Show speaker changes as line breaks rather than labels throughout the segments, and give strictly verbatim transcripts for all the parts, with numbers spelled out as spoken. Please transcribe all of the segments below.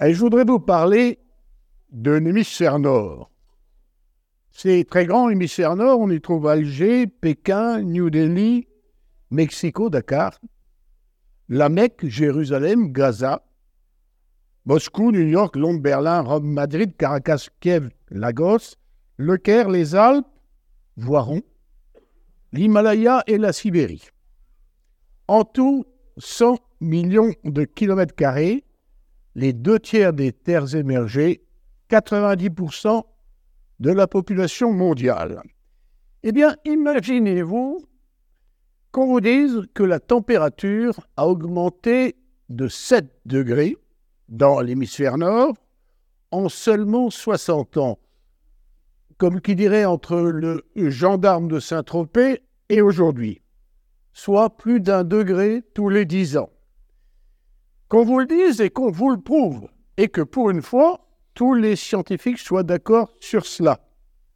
Et je voudrais vous parler de l'hémisphère nord. C'est très grand, l'hémisphère nord. On y trouve Alger, Pékin, New Delhi, Mexico, Dakar, la Mecque, Jérusalem, Gaza, Moscou, New York, Londres, Berlin, Rome, Madrid, Caracas, Kiev, Lagos, Le Caire, les Alpes, Voiron, l'Himalaya et la Sibérie. En tout, cent millions de kilomètres carrés, les deux tiers des terres émergées, quatre-vingt-dix pour cent de la population mondiale. Eh bien, imaginez-vous qu'on vous dise que la température a augmenté de sept degrés dans l'hémisphère nord en seulement soixante ans. Comme qui dirait entre le gendarme de Saint-Tropez et aujourd'hui, soit plus d'un degré tous les dix ans. Qu'on vous le dise et qu'on vous le prouve, et que pour une fois, tous les scientifiques soient d'accord sur cela.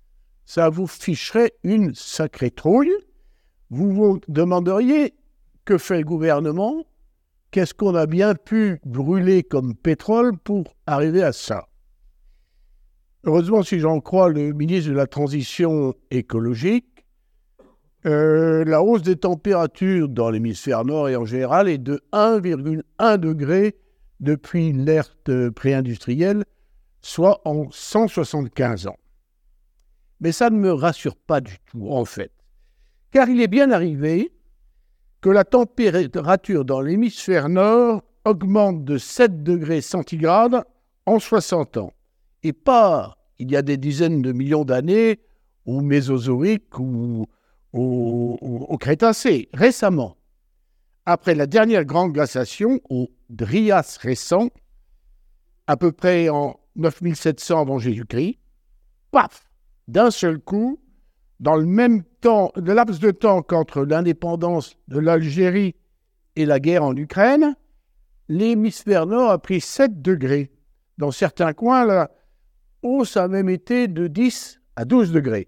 Ça vous ficherait une sacrée trouille. Vous vous demanderiez que fait le gouvernement, qu'est-ce qu'on a bien pu brûler comme pétrole pour arriver à ça. Heureusement, si j'en crois le ministre de la Transition écologique, euh, la hausse des températures dans l'hémisphère nord et en général est de un virgule un degré depuis l'ère pré-industrielle, soit en cent soixante-quinze ans. Mais ça ne me rassure pas du tout, en fait, car il est bien arrivé que la température dans l'hémisphère nord augmente de sept degrés centigrades en soixante ans, et pas il y a des dizaines de millions d'années au Mésozoïque ou au, au, au Crétacé, récemment. Après la dernière grande glaciation, au Drias récent, à peu près en neuf mille sept cents avant Jésus-Christ, paf, d'un seul coup, dans le même temps, le laps de temps qu'entre l'indépendance de l'Algérie et la guerre en Ukraine, l'hémisphère nord a pris sept degrés. Dans certains coins, la hausse a même été de dix à douze degrés.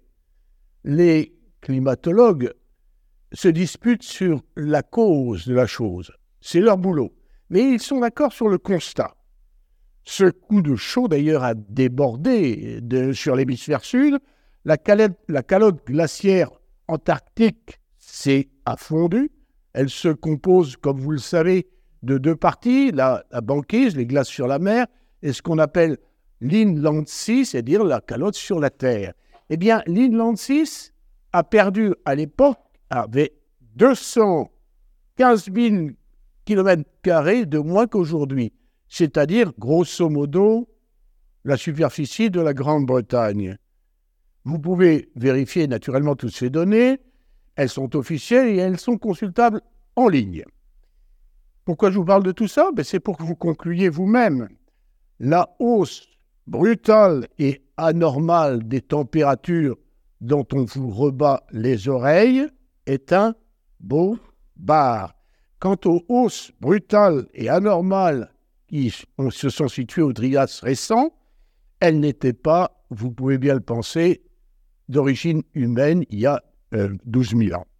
Les climatologues se disputent sur la cause de la chose. C'est leur boulot. Mais ils sont d'accord sur le constat. Ce coup de chaud, d'ailleurs, a débordé de, sur l'hémisphère sud. La calotte, la calotte glaciaire antarctique s'est affondue. Elle se compose, comme vous le savez, de deux parties, la, la banquise, les glaces sur la mer, et ce qu'on appelle l'inland sea, c'est-à-dire la calotte sur la terre. Eh bien, l'inland sea a perdu à l'époque, avait deux cent quinze mille kilomètres carrés de moins qu'aujourd'hui, c'est-à-dire, grosso modo, la superficie de la Grande-Bretagne. Vous pouvez vérifier naturellement toutes ces données, elles sont officielles et elles sont consultables en ligne. Pourquoi je vous parle de tout ça? Ben, c'est pour que vous concluiez vous-même. La hausse brutale et anormale des températures dont on vous rebat les oreilles est un beau bar. Quant aux hausses brutales et anormales qui se sont situées au Drias récent, elles n'étaient pas, vous pouvez bien le penser, d'origine humaine il y a euh, douze mille ans.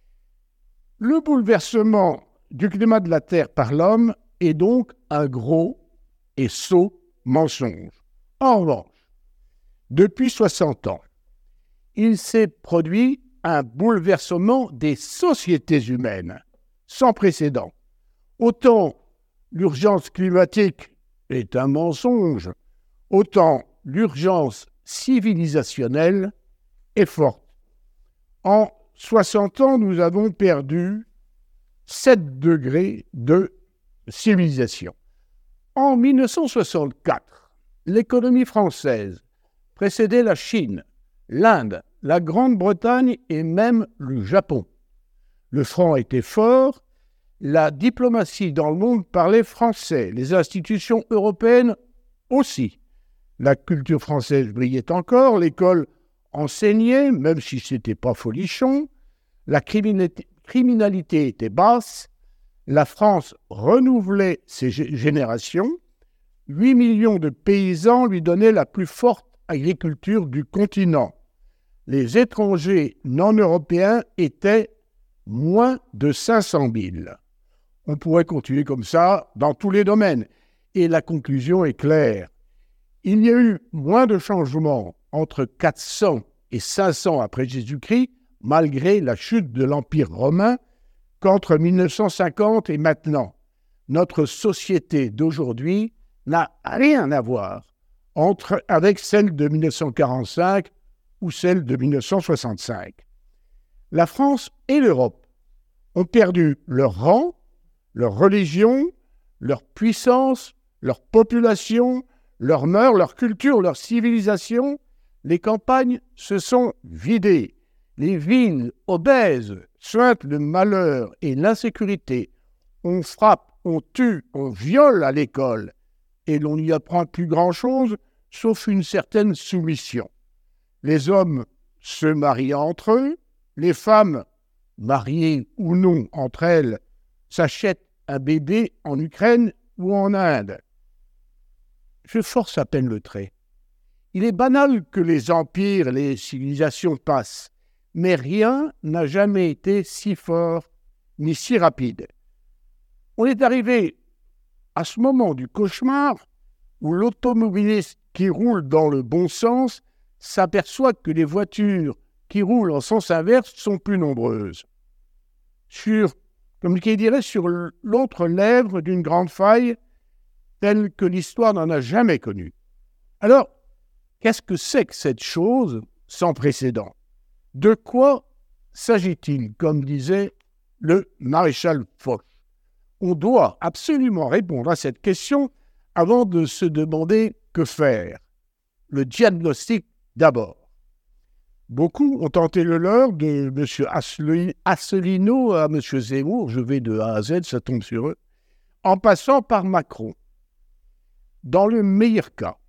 Le bouleversement du climat de la Terre par l'homme est donc un gros et sot mensonge. En revanche, depuis soixante ans, il s'est produit un bouleversement des sociétés humaines sans précédent. Autant l'urgence climatique est un mensonge, autant l'urgence civilisationnelle est forte. En soixante ans, nous avons perdu sept degrés de civilisation. En mille neuf cent soixante-quatre, l'économie française précédait la Chine, l'Inde, la Grande-Bretagne et même le Japon. Le franc était fort, la diplomatie dans le monde parlait français, les institutions européennes aussi. La culture française brillait encore, l'école enseignait, même si ce n'était pas folichon, la criminalité, criminalité était basse, la France renouvelait ses générations, huit millions de paysans lui donnaient la plus forte agriculture du continent. Les étrangers non européens étaient moins de cinq cent mille. On pourrait continuer comme ça dans tous les domaines. et la conclusion est claire. Il y a eu moins de changements entre quatre cents et cinq cents après Jésus-Christ, malgré la chute de l'Empire romain, qu'entre mille neuf cent cinquante et maintenant. Notre société d'aujourd'hui n'a rien à voir entre, avec celle de mille neuf cent quarante-cinq ou celle de mille neuf cent soixante-cinq. La France et l'Europe ont perdu leur rang, leur religion, leur puissance, leur population, leurs mœurs, leur culture, leur civilisation. Les campagnes se sont vidées. Les villes obèses suintent le malheur et l'insécurité. On frappe, on tue, on viole à l'école. Et l'on n'y apprend plus grand-chose, sauf une certaine soumission. Les hommes se marient entre eux. Les femmes, mariées ou non entre elles, s'achètent un bébé en Ukraine ou en Inde. Je force à peine le trait. Il est banal que les empires et les civilisations passent, mais rien n'a jamais été si fort ni si rapide. On est arrivé à ce moment du cauchemar où l'automobiliste qui roule dans le bon sens s'aperçoit que les voitures qui roulent en sens inverse sont plus nombreuses. Sur, comme qui dirait, sur l'autre lèvre d'une grande faille, telle que l'histoire n'en a jamais connue. Alors, qu'est-ce que c'est que cette chose sans précédent? De quoi s'agit-il, comme disait le maréchal Foch? On doit absolument répondre à cette question avant de se demander que faire. Le diagnostic d'abord. Beaucoup ont tenté le leur de M. Asselineau à M. Zemmour, je vais de A à Z, ça tombe sur eux, en passant par Macron. Dans le meilleur cas,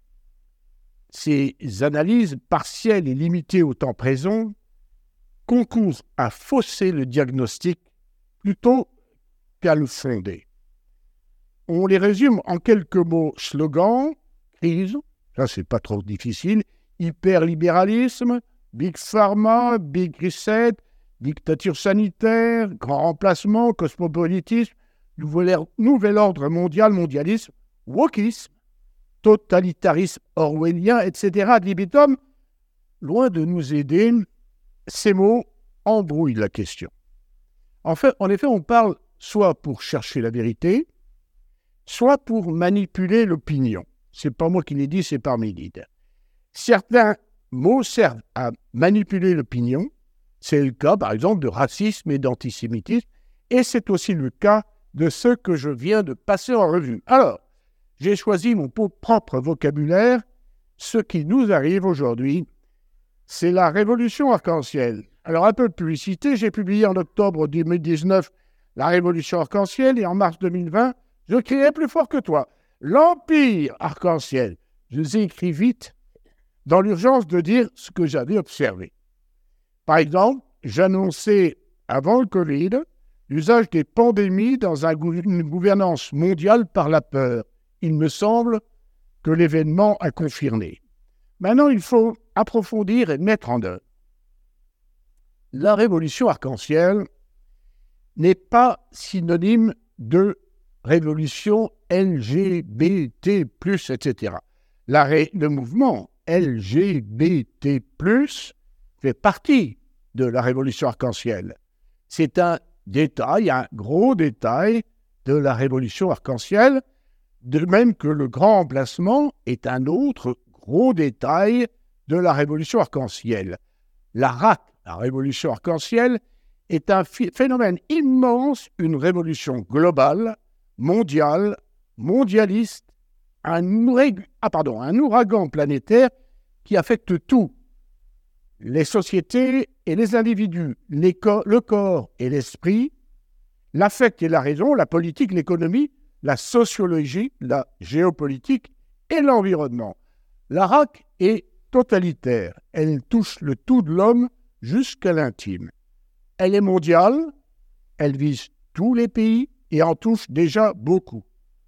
ces analyses partielles et limitées au temps présent concourent à fausser le diagnostic plutôt qu'à le fonder. On les résume en quelques mots: slogan, crise, ça c'est pas trop difficile, hyperlibéralisme, Big Pharma, Big Reset, dictature sanitaire, grand remplacement, cosmopolitisme, nouvel, nouvel ordre mondial, mondialisme, wokisme, totalitarisme orwellien, et cetera ad libitum. Loin de nous aider, ces mots embrouillent la question. En fait, en effet, on parle soit pour chercher la vérité, soit pour manipuler l'opinion. C'est pas moi qui l'ai dit, c'est Parménide. Certains mots servent à manipuler l'opinion. C'est le cas, par exemple, de racisme et d'antisémitisme, et c'est aussi le cas de ceux que je viens de passer en revue. Alors, j'ai choisi mon propre vocabulaire. Ce qui nous arrive aujourd'hui, c'est la révolution arc-en-ciel. Alors, un peu de publicité, j'ai publié en octobre deux mille dix-neuf la révolution arc-en-ciel, et en mars deux mille vingt, je criais plus fort que toi. L'empire arc-en-ciel. Je les ai écrits vite, dans l'urgence de dire ce que j'avais observé. Par exemple, j'annonçais avant le Covid l'usage des pandémies dans une gouvernance mondiale par la peur. Il me semble que l'événement a confirmé. Maintenant, il faut approfondir et mettre en œuvre. La révolution arc-en-ciel n'est pas synonyme de révolution L G B T plus, et cetera. La ré... Le mouvement L G B T plus fait partie de la révolution arc-en-ciel. C'est un détail, un gros détail de la révolution arc-en-ciel, de même que le grand remplacement est un autre gros détail de la révolution arc-en-ciel. La R A C, la révolution arc-en-ciel, est un phénomène immense, une révolution globale, mondiale, mondialiste, un, ourag... ah, pardon, un ouragan planétaire qui affecte tout. Les sociétés et les individus, les co- le corps et l'esprit, l'affect et la raison, la politique, l'économie, la sociologie, la géopolitique et l'environnement. La R A C est totalitaire. Elle touche le tout de l'homme jusqu'à l'intime. Elle est mondiale, elle vise tous les pays et en touche déjà beaucoup.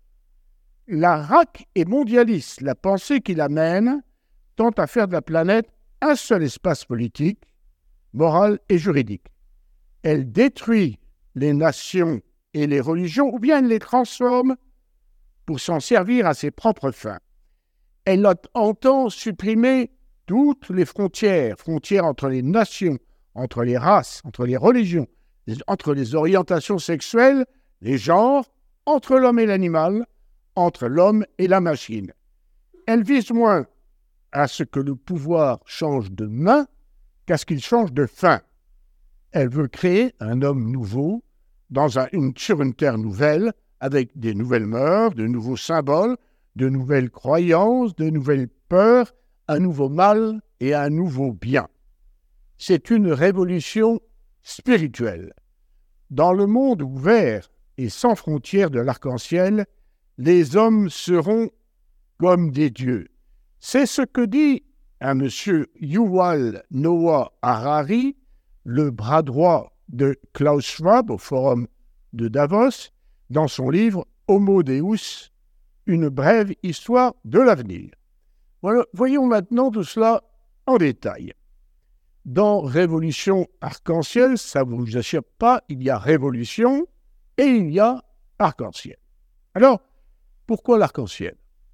La R A C est mondialiste. La pensée qui l'amène tente à faire de la planète un seul espace politique, moral et juridique. Elle détruit les nations et les religions, ou bien elle les transforme pour s'en servir à ses propres fins. Elle entend supprimer toutes les frontières, frontières entre les nations, entre les races, entre les religions, entre les orientations sexuelles, les genres, entre l'homme et l'animal, entre l'homme et la machine. Elle vise moins à ce que le pouvoir change de main qu'à ce qu'il change de fin. Elle veut créer un homme nouveau dans un, une, sur une terre nouvelle, avec des nouvelles mœurs, de nouveaux symboles, de nouvelles croyances, de nouvelles peurs, un nouveau mal et un nouveau bien. C'est une révolution spirituelle. Dans le monde ouvert et sans frontières de l'arc-en-ciel, les hommes seront comme des dieux. C'est ce que dit un monsieur Yuval Noah Harari, le bras droit de Klaus Schwab au forum de Davos, dans son livre Homo Deus, une brève histoire de l'avenir. Voilà, voyons maintenant tout cela en détail. Dans Révolution arc-en-ciel, ça ne vous assure pas, il y a révolution et il y a arc-en-ciel. Alors, pourquoi l'arc-en-ciel?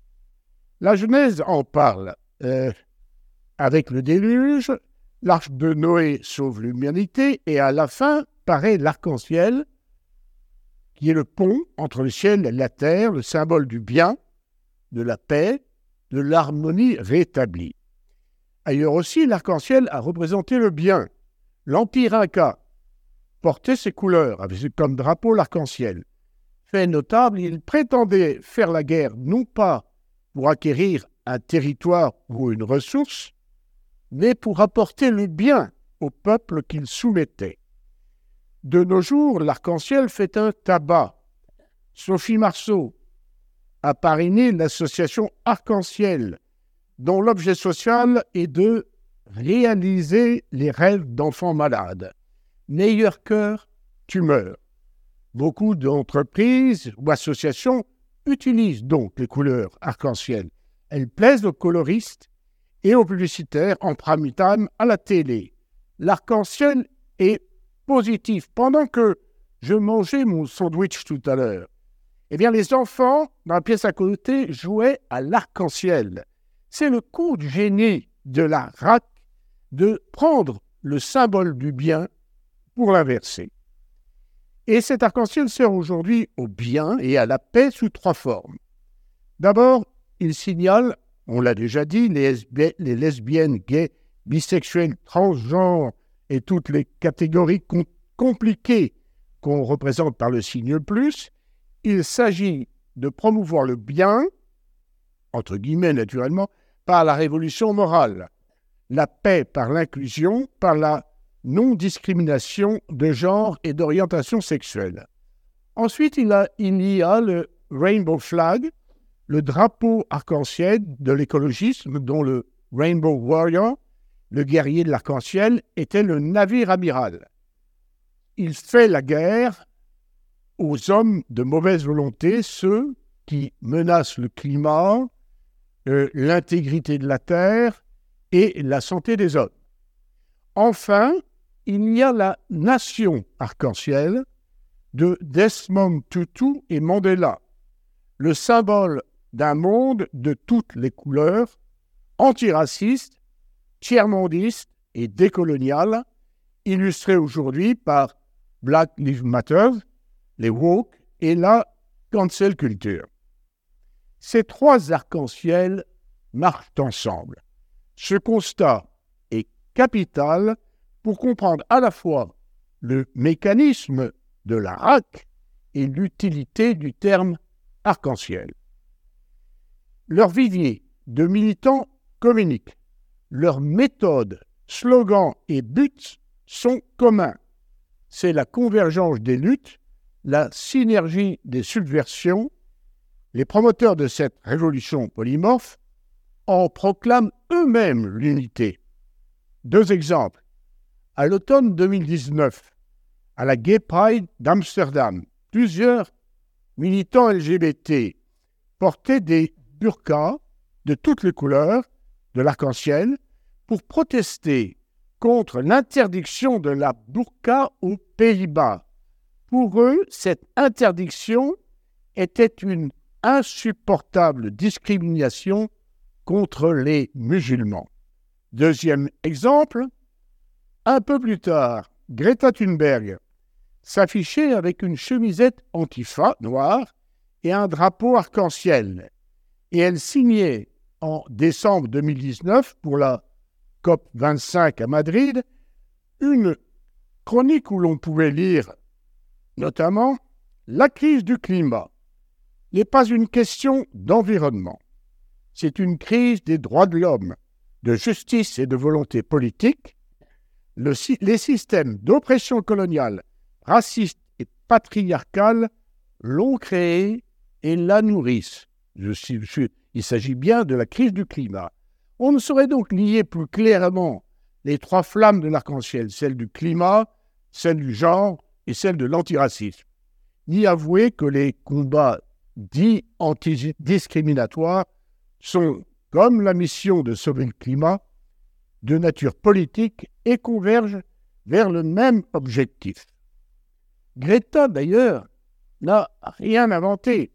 La Genèse en parle. Euh, avec le déluge, l'arche de Noé sauve l'humanité et à la fin paraît l'arc-en-ciel qui est le pont entre le ciel et la terre, le symbole du bien, de la paix, de l'harmonie rétablie. Ailleurs aussi, l'arc-en-ciel a représenté le bien. L'Empire Inca portait ses couleurs, avec comme drapeau l'arc-en-ciel. Fait notable, il prétendait faire la guerre non pas pour acquérir un territoire ou une ressource, mais pour apporter le bien au peuple qu'il soumettait. De nos jours, l'arc-en-ciel fait un tabac. Sophie Marceau a parrainé l'association Arc-en-ciel, dont l'objet social est de réaliser les rêves d'enfants malades. Meilleur cœur, tu meurs. Beaucoup d'entreprises ou associations utilisent donc les couleurs arc-en-ciel. Elles plaisent aux coloristes et aux publicitaires en prime time à la télé. L'arc-en-ciel est positif. Pendant que je mangeais mon sandwich tout à l'heure, eh bien les enfants, dans la pièce à côté, jouaient à l'arc-en-ciel. C'est le coup de génie de la R A C de prendre le symbole du bien pour l'inverser. Et cet arc-en-ciel sert aujourd'hui au bien et à la paix sous trois formes. D'abord, il signale, on l'a déjà dit, les, lesbi- les lesbiennes, gays, bisexuels, transgenres et toutes les catégories com- compliquées qu'on représente par le signe plus. Il s'agit de promouvoir le bien, entre guillemets naturellement, par la révolution morale, la paix par l'inclusion, par la non-discrimination de genre et d'orientation sexuelle. Ensuite, il, a, il y a le Rainbow Flag, le drapeau arc-en-ciel de l'écologisme dont le Rainbow Warrior, le guerrier de l'arc-en-ciel, était le navire amiral. Il fait la guerre aux hommes de mauvaise volonté, ceux qui menacent le climat, euh, l'intégrité de la terre et la santé des hommes. Enfin, il y a la nation arc-en-ciel de Desmond Tutu et Mandela, le symbole d'un monde de toutes les couleurs, antiraciste, tiers-mondiste et décolonial, illustré aujourd'hui par Black Lives Matter, les woke et la cancel culture. Ces trois arcs-en-ciel marchent ensemble. Ce constat est capital pour comprendre à la fois le mécanisme de la R A C et l'utilité du terme arc-en-ciel. Leur vivier de militants communique. Leurs méthodes, slogans et buts sont communs. C'est la convergence des luttes, la synergie des subversions. Les promoteurs de cette révolution polymorphe en proclament eux-mêmes l'unité. Deux exemples. À l'automne deux mille dix-neuf, à la Gay Pride d'Amsterdam, plusieurs militants L G B T portaient des burqas de toutes les couleurs de l'arc-en-ciel pour protester contre l'interdiction de la burqa aux Pays-Bas. Pour eux, cette interdiction était une insupportable discrimination contre les musulmans. Deuxième exemple, un peu plus tard, Greta Thunberg s'affichait avec une chemisette antifa noire et un drapeau arc-en-ciel. Et elle signait en décembre deux mille dix-neuf, pour la C O P vingt-cinq à Madrid, une chronique où l'on pouvait lire notamment « La crise du climat n'est pas une question d'environnement. C'est une crise des droits de l'homme, de justice et de volonté politique. Le, les systèmes d'oppression coloniale, raciste et patriarcale l'ont créée et la nourrissent. » Je, je, il s'agit bien de la crise du climat. On ne saurait donc lier plus clairement les trois flammes de l'arc-en-ciel, celle du climat, celle du genre et celle de l'antiracisme, ni avouer que les combats dits antidiscriminatoires sont, comme la mission de sauver le climat, de nature politique et convergent vers le même objectif. Greta, d'ailleurs, n'a rien inventé.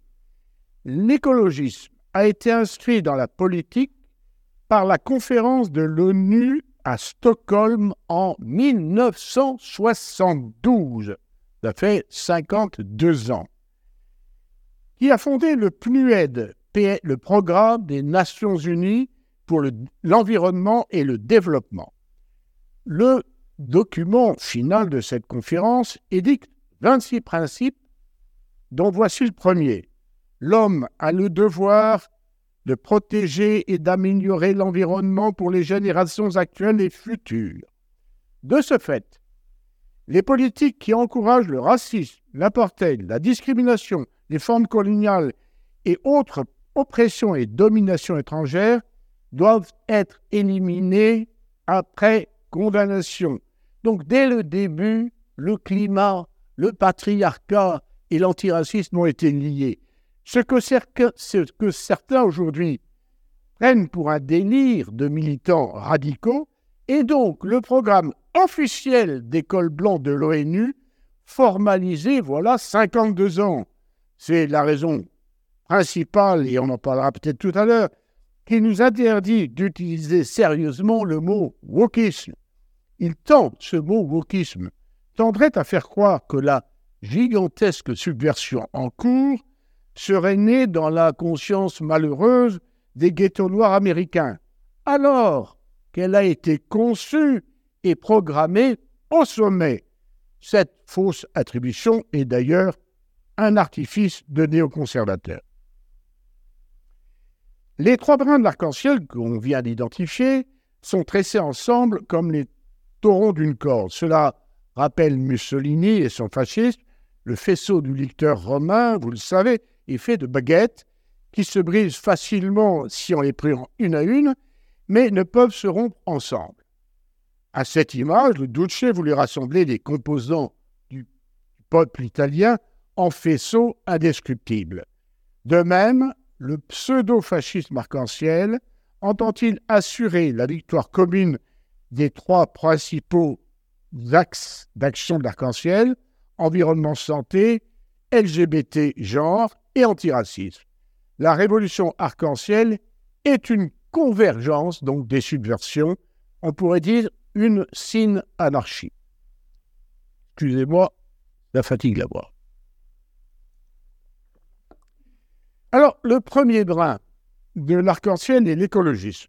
L'écologisme a été inscrit dans la politique par la conférence de l'ONU à Stockholm en mille neuf cent soixante-douze, ça fait cinquante-deux ans, qui a fondé le PNUD, le Programme des Nations Unies pour le, l'environnement et le développement. Le document final de cette conférence édicte vingt-six principes, dont voici le premier. L'homme a le devoir de protéger et d'améliorer l'environnement pour les générations actuelles et futures. De ce fait, les politiques qui encouragent le racisme, l'apartheid, la discrimination, les formes coloniales et autres oppressions et dominations étrangères doivent être éliminées après condamnation. Donc, dès le début, le climat, le patriarcat et l'antiracisme ont été liés. Ce que, cerca, ce que certains aujourd'hui prennent pour un délire de militants radicaux est donc le programme officiel des cols blancs de l'ONU, formalisé voilà cinquante-deux ans. C'est la raison principale, et on en parlera peut-être tout à l'heure, qui nous interdit d'utiliser sérieusement le mot « wokisme ». Il tente, ce mot « wokisme », tendrait à faire croire que la gigantesque subversion en cours serait née dans la conscience malheureuse des ghettos noirs américains, alors qu'elle a été conçue et programmée au sommet. Cette fausse attribution est d'ailleurs un artifice de néoconservateurs. Les trois brins de l'arc-en-ciel qu'on vient d'identifier sont tressés ensemble comme les taurons d'une corde. Cela rappelle Mussolini et son fascisme. Le faisceau du licteur romain, vous le savez, est fait de baguettes qui se brisent facilement si on les prend une à une, mais ne peuvent se rompre ensemble. À cette image, le Duce voulait rassembler les composants du peuple italien en faisceaux indescriptibles. De même, le pseudo-fascisme arc-en-ciel entend-il assurer la victoire commune des trois principaux axes d'action de l'arc-en-ciel, environnement, santé, L G B T, genre et antiracisme. La révolution arc-en-ciel est une convergence donc des subversions, on pourrait dire une synanarchie. Excusez-moi, la fatigue la voix. Alors, le premier brin de l'arc-en-ciel est l'écologisme.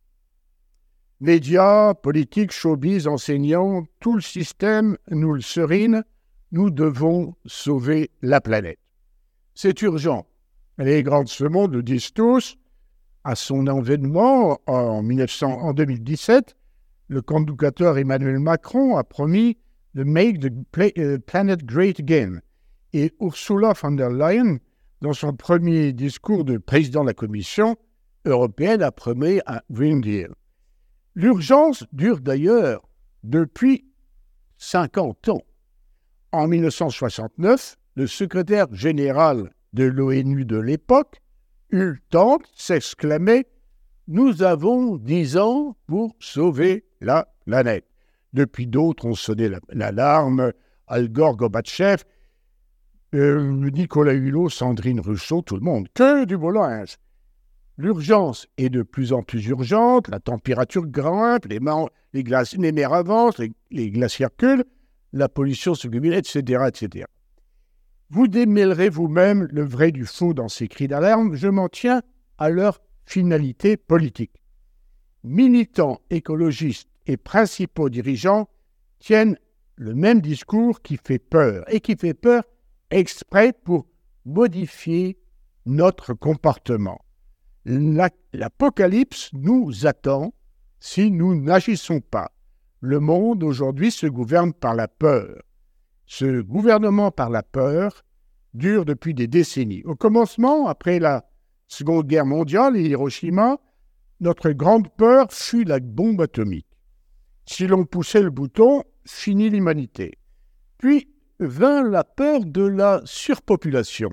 Médias, politiques, showbiz, enseignants, tout le système nous le serine, nous devons sauver la planète. C'est urgent. Les grands de ce monde le disent tous. À son avènement, en, mille neuf cents, en deux mille dix-sept, le conducteur Emmanuel Macron a promis de « make the play, uh, planet great again ». Et Ursula von der Leyen, dans son premier discours de président de la Commission européenne, a promis un Green Deal. L'urgence dure d'ailleurs depuis cinquante ans. En mille neuf cent soixante-neuf, le secrétaire général de l'ONU de l'époque, Hultante, s'exclamait « Nous avons dix ans pour sauver la planète ». Depuis, d'autres ont sonné l'alarme, Al Gore, Gorbatchev. euh, Nicolas Hulot, Sandrine Rousseau, tout le monde. Que du beau linge. L'urgence est de plus en plus urgente, la température grimpe, les, ma- les, glaces, les mers avancent, les, les glaciers reculent, la pollution se cumule, et cetera, et cetera. Vous démêlerez vous-même le vrai du faux dans ces cris d'alarme. Je m'en tiens à leur finalité politique. Militants, écologistes et principaux dirigeants tiennent le même discours qui fait peur, et qui fait peur exprès pour modifier notre comportement. La, l'apocalypse nous attend si nous n'agissons pas. Le monde aujourd'hui se gouverne par la peur. Ce gouvernement par la peur dure depuis des décennies. Au commencement, après la Seconde Guerre mondiale et Hiroshima, notre grande peur fut la bombe atomique. Si l'on poussait le bouton, finit l'humanité. Puis vint la peur de la surpopulation.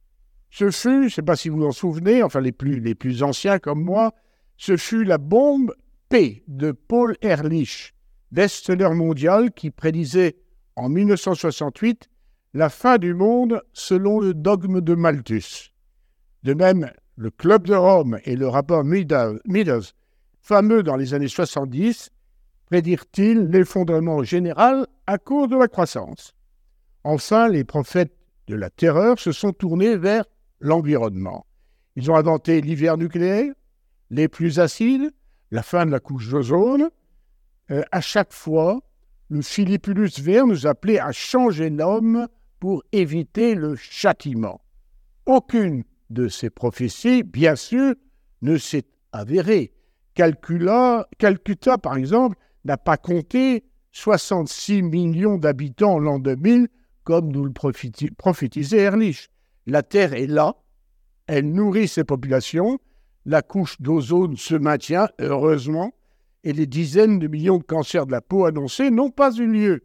Ce fut, je ne sais pas si vous vous en souvenez, enfin les plus, les plus anciens comme moi, ce fut la bombe P de Paul Ehrlich, best-seller mondial qui prédisait en mille neuf cent soixante-huit la fin du monde selon le dogme de Malthus. De même, le Club de Rome et le rapport Meadows, fameux dans les années soixante-dix, prédirent-ils l'effondrement général à cause de la croissance. Enfin, les prophètes de la terreur se sont tournés vers l'environnement. Ils ont inventé l'hiver nucléaire, les pluies acides, la fin de la couche d'ozone. Euh, à chaque fois, le Philippulus vert nous appelait à changer l'homme pour éviter le châtiment. Aucune de ces prophéties, bien sûr, ne s'est avérée. Calcula, Calcutta, par exemple, n'a pas compté soixante-six millions d'habitants en l'an deux mille, comme nous le prophétisait Ehrlich. La Terre est là, elle nourrit ses populations, la couche d'ozone se maintient, heureusement, et les dizaines de millions de cancers de la peau annoncés n'ont pas eu lieu.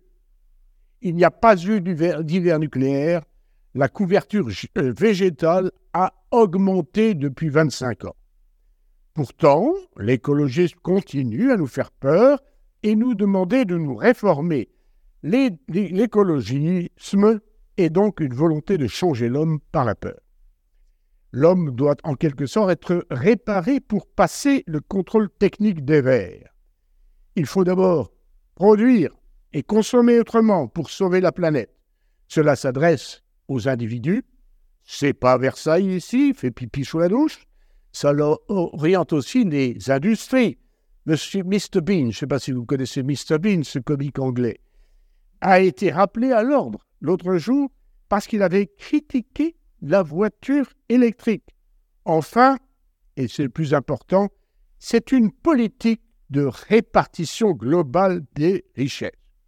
Il n'y a pas eu d'hiver, d'hiver nucléaire, la couverture végétale a augmenté depuis vingt-cinq ans. Pourtant, l'écologie continue à nous faire peur et nous demander de nous réformer. L'écologisme est donc une volonté de changer l'homme par la peur. L'homme doit en quelque sorte être réparé pour passer le contrôle technique des vers. Il faut d'abord produire et consommer autrement pour sauver la planète. Cela s'adresse aux individus. C'est pas Versailles ici, fait pipi sous la douche. Ça oriente aussi les industries. Monsieur mister Bean, je ne sais pas si vous connaissez mister Bean, ce comique anglais, a été rappelé à l'ordre l'autre jour parce qu'il avait critiqué la voiture électrique. Enfin, et c'est le plus important, c'est une politique de répartition globale des richesses.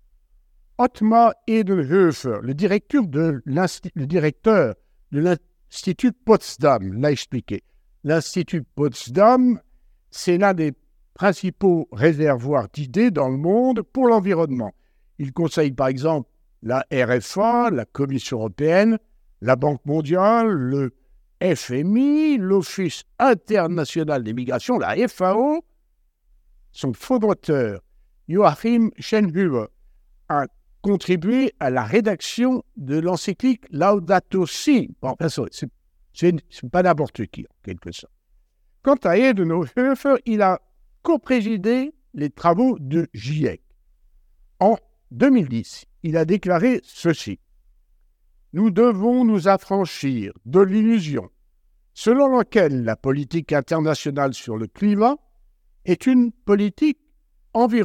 Ottmar Edenhofer, le directeur de l'Institut, le directeur de l'Institut Potsdam, l'a expliqué. L'Institut Potsdam, c'est l'un des principaux réservoirs d'idées dans le monde pour l'environnement. Il conseille par exemple la R F A, la Commission européenne, la Banque mondiale, le F M I, l'Office international des migrations, la F A O. Son fondateur, Joachim Schönhuber, a contribué à la rédaction de l'encyclique Laudato Si. Bon, c'est, c'est, c'est pas n'importe qui, en quelque sorte. Quant à Edenhofer, il a co-présidé les travaux de GIEC. En deux mille dix, il a déclaré ceci. « Nous devons nous affranchir de l'illusion selon laquelle la politique internationale sur le climat est une politique environnementale. »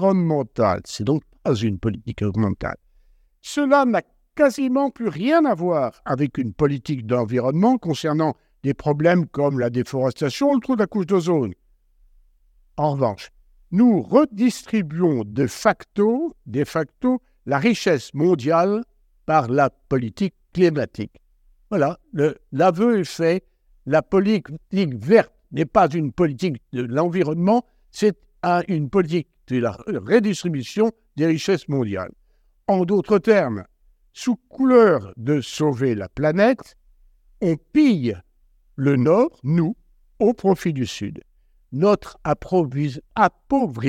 C'est donc pas une politique environnementale. Cela n'a quasiment plus rien à voir avec une politique d'environnement concernant des problèmes comme la déforestation ou le trou de la couche d'ozone. En revanche, nous redistribuons de facto, de facto la richesse mondiale par la politique climatique. Voilà, le, l'aveu est fait. La politique verte n'est pas une politique de l'environnement, c'est une politique de la redistribution des richesses mondiales. En d'autres termes, sous couleur de sauver la planète, on pille le Nord, nous, au profit du Sud. Notre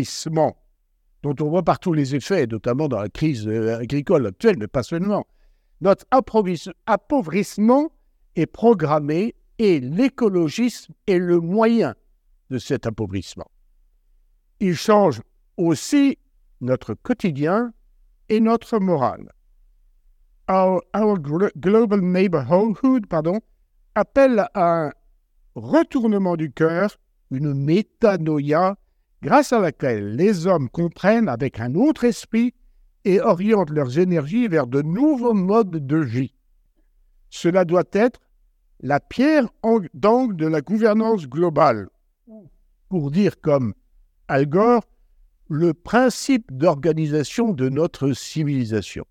appauvrissement, dont on voit partout les effets, notamment dans la crise agricole actuelle, mais pas seulement, Notre appauvrissement est programmé et l'écologisme est le moyen de cet appauvrissement. Il change aussi notre quotidien et notre morale. Our, our Global Neighborhood pardon, appelle à un retournement du cœur, une métanoïa, grâce à laquelle les hommes comprennent avec un autre esprit et orientent leurs énergies vers de nouveaux modes de vie. Cela doit être la pierre d'angle de la gouvernance globale, pour dire comme Al Gore, le principe d'organisation de notre civilisation.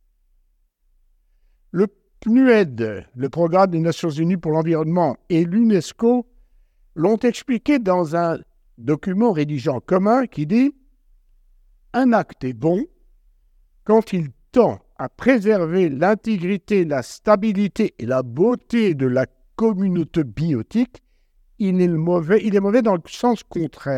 Le P N U E D, le Programme des Nations Unies pour l'environnement, et l'UNESCO l'ont expliqué dans un document rédigé en commun qui dit « Un acte est bon quand il tend à préserver l'intégrité, la stabilité et la beauté de la communauté biotique, il est, mauvais, il est mauvais dans le sens contraire. »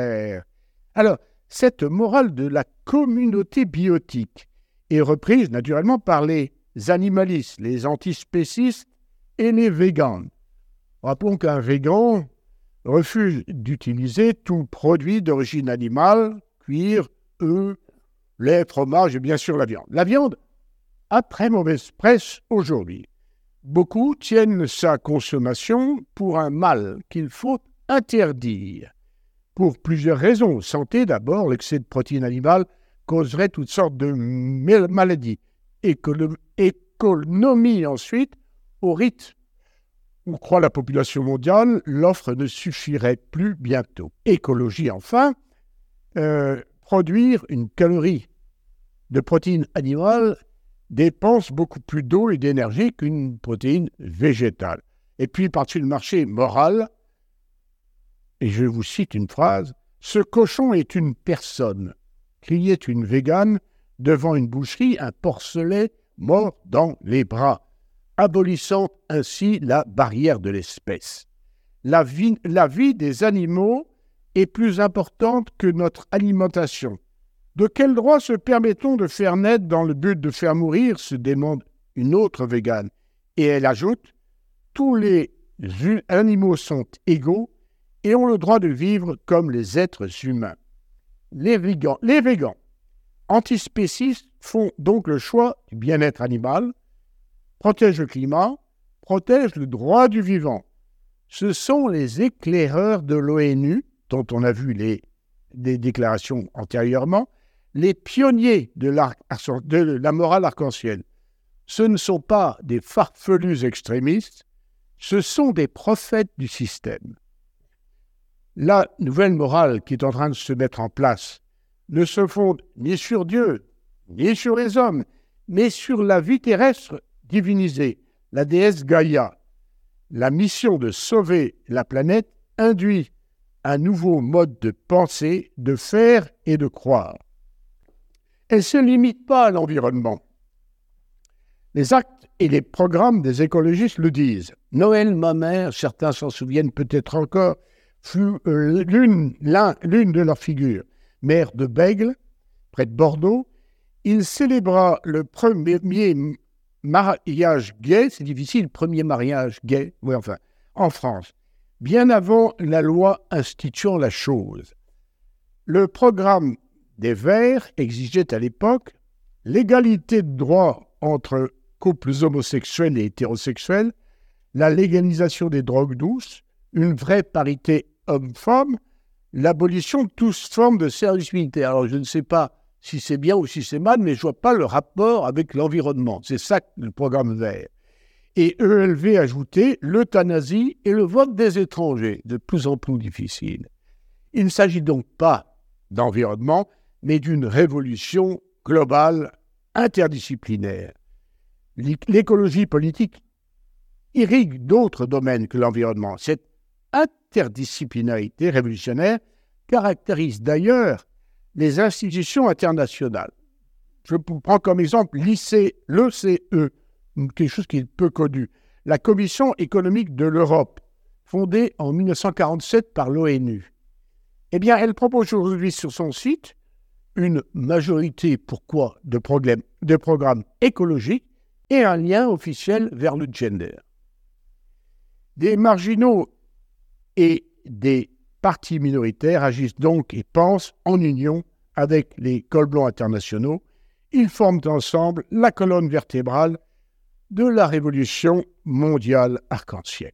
Alors, cette morale de la communauté biotique est reprise naturellement par les animalistes, les antispécistes et les végans. Rappelons qu'un végan refuse d'utiliser tout produit d'origine animale, cuir, œufs, lait, fromage et bien sûr la viande. La viande a très mauvaise presse aujourd'hui. Beaucoup tiennent sa consommation pour un mal qu'il faut interdire. Pour plusieurs raisons. Santé d'abord, l'excès de protéines animales causerait toutes sortes de maladies. Économ- économie ensuite, au rythme où croît la population mondiale, l'offre ne suffirait plus bientôt. Écologie enfin, euh, produire une calorie de protéines animales dépense beaucoup plus d'eau et d'énergie qu'une protéine végétale. Et puis par-dessus le marché moral, et je vous cite une phrase, « Ce cochon est une personne », criait une végane devant une boucherie, un porcelet mort dans les bras, abolissant ainsi la barrière de l'espèce. La vie, la vie des animaux est plus importante que notre alimentation. De quel droit se permet-on de faire naître dans le but de faire mourir, se demande une autre végane. Et elle ajoute, tous les animaux sont égaux et ont le droit de vivre comme les êtres humains. Les végans, les végans antispécistes font donc le choix du bien-être animal, protègent le climat, protègent le droit du vivant. Ce sont les éclaireurs de l'ONU, dont on a vu les, les déclarations antérieurement, les pionniers de, de la morale arc-en-ciel. Ce ne sont pas des farfelus extrémistes, ce sont des prophètes du système. La nouvelle morale qui est en train de se mettre en place ne se fonde ni sur Dieu, ni sur les hommes, mais sur la vie terrestre divinisée, la déesse Gaïa. La mission de sauver la planète induit un nouveau mode de penser, de faire et de croire. Elle ne se limite pas à l'environnement. Les actes et les programmes des écologistes le disent. Noël, ma mère, certains s'en souviennent peut-être encore, fut euh, l'une, l'un, l'une de leurs figures. Maire de Bègle, près de Bordeaux, il célébra le premier mariage gay, c'est difficile, premier mariage gay, oui enfin, en France, bien avant la loi instituant la chose. Le programme des Verts exigeait à l'époque l'égalité de droit entre couples homosexuels et hétérosexuels, la légalisation des drogues douces, une vraie parité homme-femme, l'abolition de toute forme de service militaire. Alors je ne sais pas si c'est bien ou si c'est mal, mais je ne vois pas le rapport avec l'environnement. C'est ça le programme vert. Et E L V ajoutait l'euthanasie et le vote des étrangers, de plus en plus difficile. Il ne s'agit donc pas d'environnement, mais d'une révolution globale, interdisciplinaire. L'écologie politique irrigue d'autres domaines que l'environnement. Cette interdisciplinarité révolutionnaire caractérise d'ailleurs les institutions internationales. Je prends comme exemple l'I C, l'E C E, quelque chose qui est peu connu, la Commission économique de l'Europe, fondée en mille neuf cent quarante-sept par l'ONU. Eh bien, elle propose aujourd'hui sur son site une majorité, pourquoi, de, problèmes, de programmes écologiques et un lien officiel vers le gender. Des marginaux et des partis minoritaires agissent donc et pensent en union avec les cols blancs internationaux. Ils forment ensemble la colonne vertébrale de la révolution mondiale arc-en-ciel.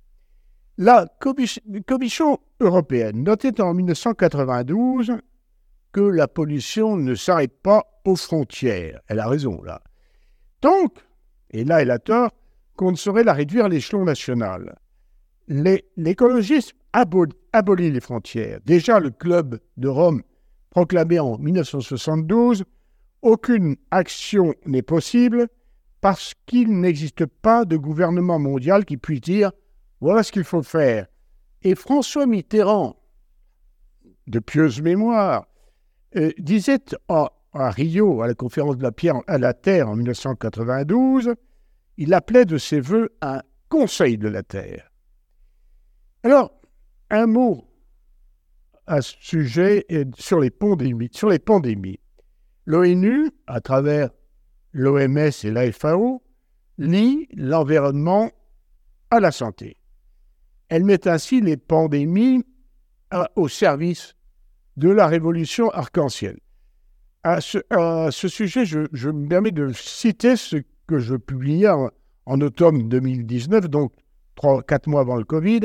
La Commission européenne notait en mille neuf cent quatre-vingt-douze que la pollution ne s'arrête pas aux frontières. Elle a raison, là. Donc, et là elle a tort, qu'on ne saurait la réduire à l'échelon national. Les, l'écologisme abol, abolit les frontières. Déjà, le Club de Rome proclamé en mille neuf cent soixante-douze, aucune action n'est possible parce qu'il n'existe pas de gouvernement mondial qui puisse dire « voilà ce qu'il faut faire ». Et François Mitterrand, de pieuse mémoire, euh, disait à, à Rio, à la conférence de la Pierre à la Terre en mille neuf cent quatre-vingt-douze, il appelait de ses voeux un conseil de la Terre. Alors, un mot à ce sujet sur les pandémies. Sur les pandémies. L'ONU, à travers l'O M S et la F A O, lie l'environnement à la santé. Elle met ainsi les pandémies à, au service de la révolution arc-en-ciel. À ce, à ce sujet, je, je me permets de citer ce que je publiais en, en automne deux mille dix-neuf, donc trois, quatre mois avant le Covid.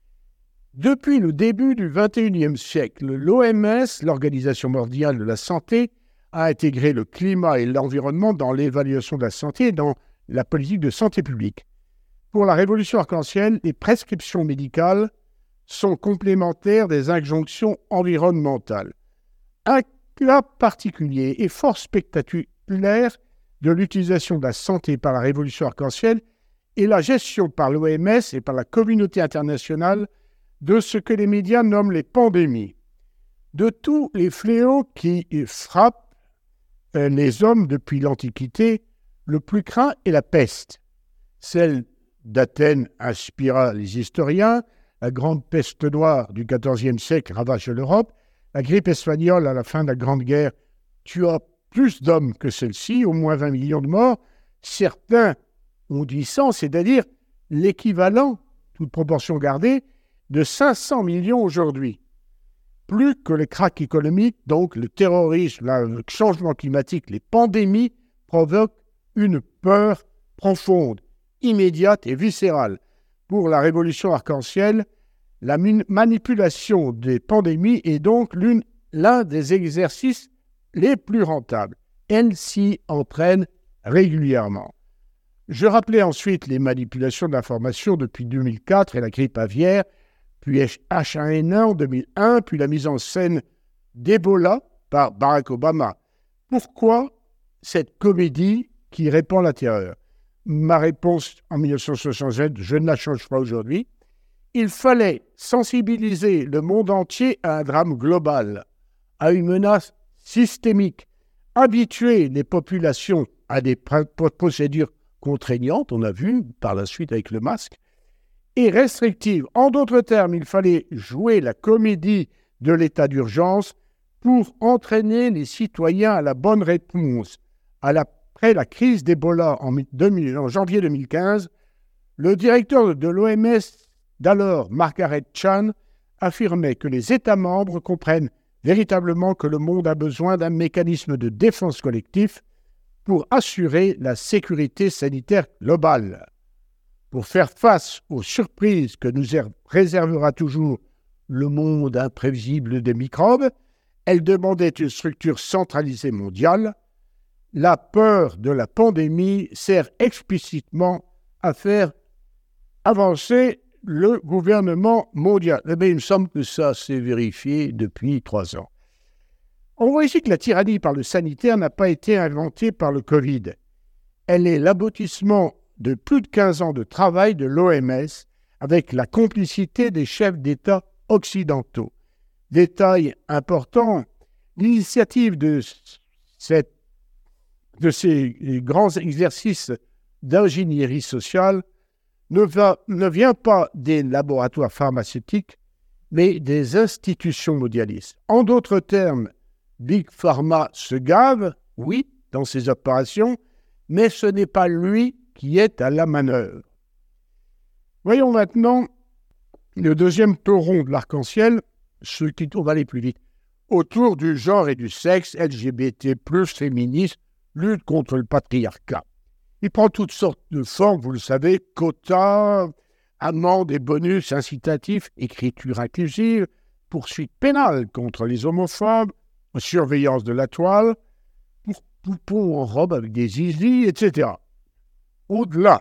Depuis le début du vingt et unième siècle, l'O M S, l'Organisation mondiale de la santé, a intégré le climat et l'environnement dans l'évaluation de la santé et dans la politique de santé publique. Pour la révolution arc-en-ciel, les prescriptions médicales sont complémentaires des injonctions environnementales. Un cas particulier et fort spectaculaire de l'utilisation de la santé par la révolution arc-en-ciel est la gestion par l'O M S et par la communauté internationale de ce que les médias nomment les pandémies. De tous les fléaux qui frappent euh, les hommes depuis l'Antiquité, le plus craint est la peste. Celle d'Athènes inspira les historiens, la grande peste noire du quatorzième siècle ravage l'Europe, la grippe espagnole à la fin de la Grande Guerre tua plus d'hommes que celle-ci, au moins vingt millions de morts. Certains ont dit cent, c'est-à-dire l'équivalent, toute proportion gardée, de cinq cents millions aujourd'hui. Plus que le krach économique, donc le terrorisme, le changement climatique, les pandémies provoquent une peur profonde, immédiate et viscérale. Pour la révolution arc-en-ciel, la manipulation des pandémies est donc l'une, l'un des exercices les plus rentables. Elle s'y entraîne régulièrement. Je rappelais ensuite les manipulations d'informations depuis deux mille quatre et la grippe aviaire, puis H un N un en deux mille un, puis la mise en scène d'Ebola par Barack Obama. Pourquoi cette comédie qui répand la terreur? Ma réponse en mille neuf cent soixante-sept, je ne la change pas aujourd'hui. Il fallait sensibiliser le monde entier à un drame global, à une menace systémique, habituer les populations à des procédures contraignantes, on a vu par la suite avec le masque, et restrictive. En d'autres termes, il fallait jouer la comédie de l'état d'urgence pour entraîner les citoyens à la bonne réponse. À la, après la crise d'Ebola en, en janvier deux mille quinze, le directeur de l'O M S d'alors, Margaret Chan, affirmait que les États membres comprennent véritablement que le monde a besoin d'un mécanisme de défense collectif pour assurer la sécurité sanitaire globale. Pour faire face aux surprises que nous réservera toujours le monde imprévisible des microbes, elle demandait une structure centralisée mondiale. La peur de la pandémie sert explicitement à faire avancer le gouvernement mondial. Mais il me semble que ça s'est vérifié depuis trois ans. On voit ici que la tyrannie par le sanitaire n'a pas été inventée par le Covid. Elle est l'aboutissement de plus de quinze ans de travail de l'O M S avec la complicité des chefs d'État occidentaux. Détail important, l'initiative de, cette, de ces grands exercices d'ingénierie sociale ne, va, ne vient pas des laboratoires pharmaceutiques, mais des institutions mondialistes. En d'autres termes, Big Pharma se gave, oui, dans ses opérations, mais ce n'est pas lui qui est à la manœuvre. Voyons maintenant le deuxième tauron de l'arc-en-ciel, ce qui on va aller plus vite, autour du genre et du sexe, L G B T plus, féministe, lutte contre le patriarcat. Il prend toutes sortes de formes, vous le savez, quotas, amendes et bonus incitatifs, écriture inclusive, poursuite pénale contre les homophobes, surveillance de la toile, pour poupons en robe avec des zizi, et cetera. Au-delà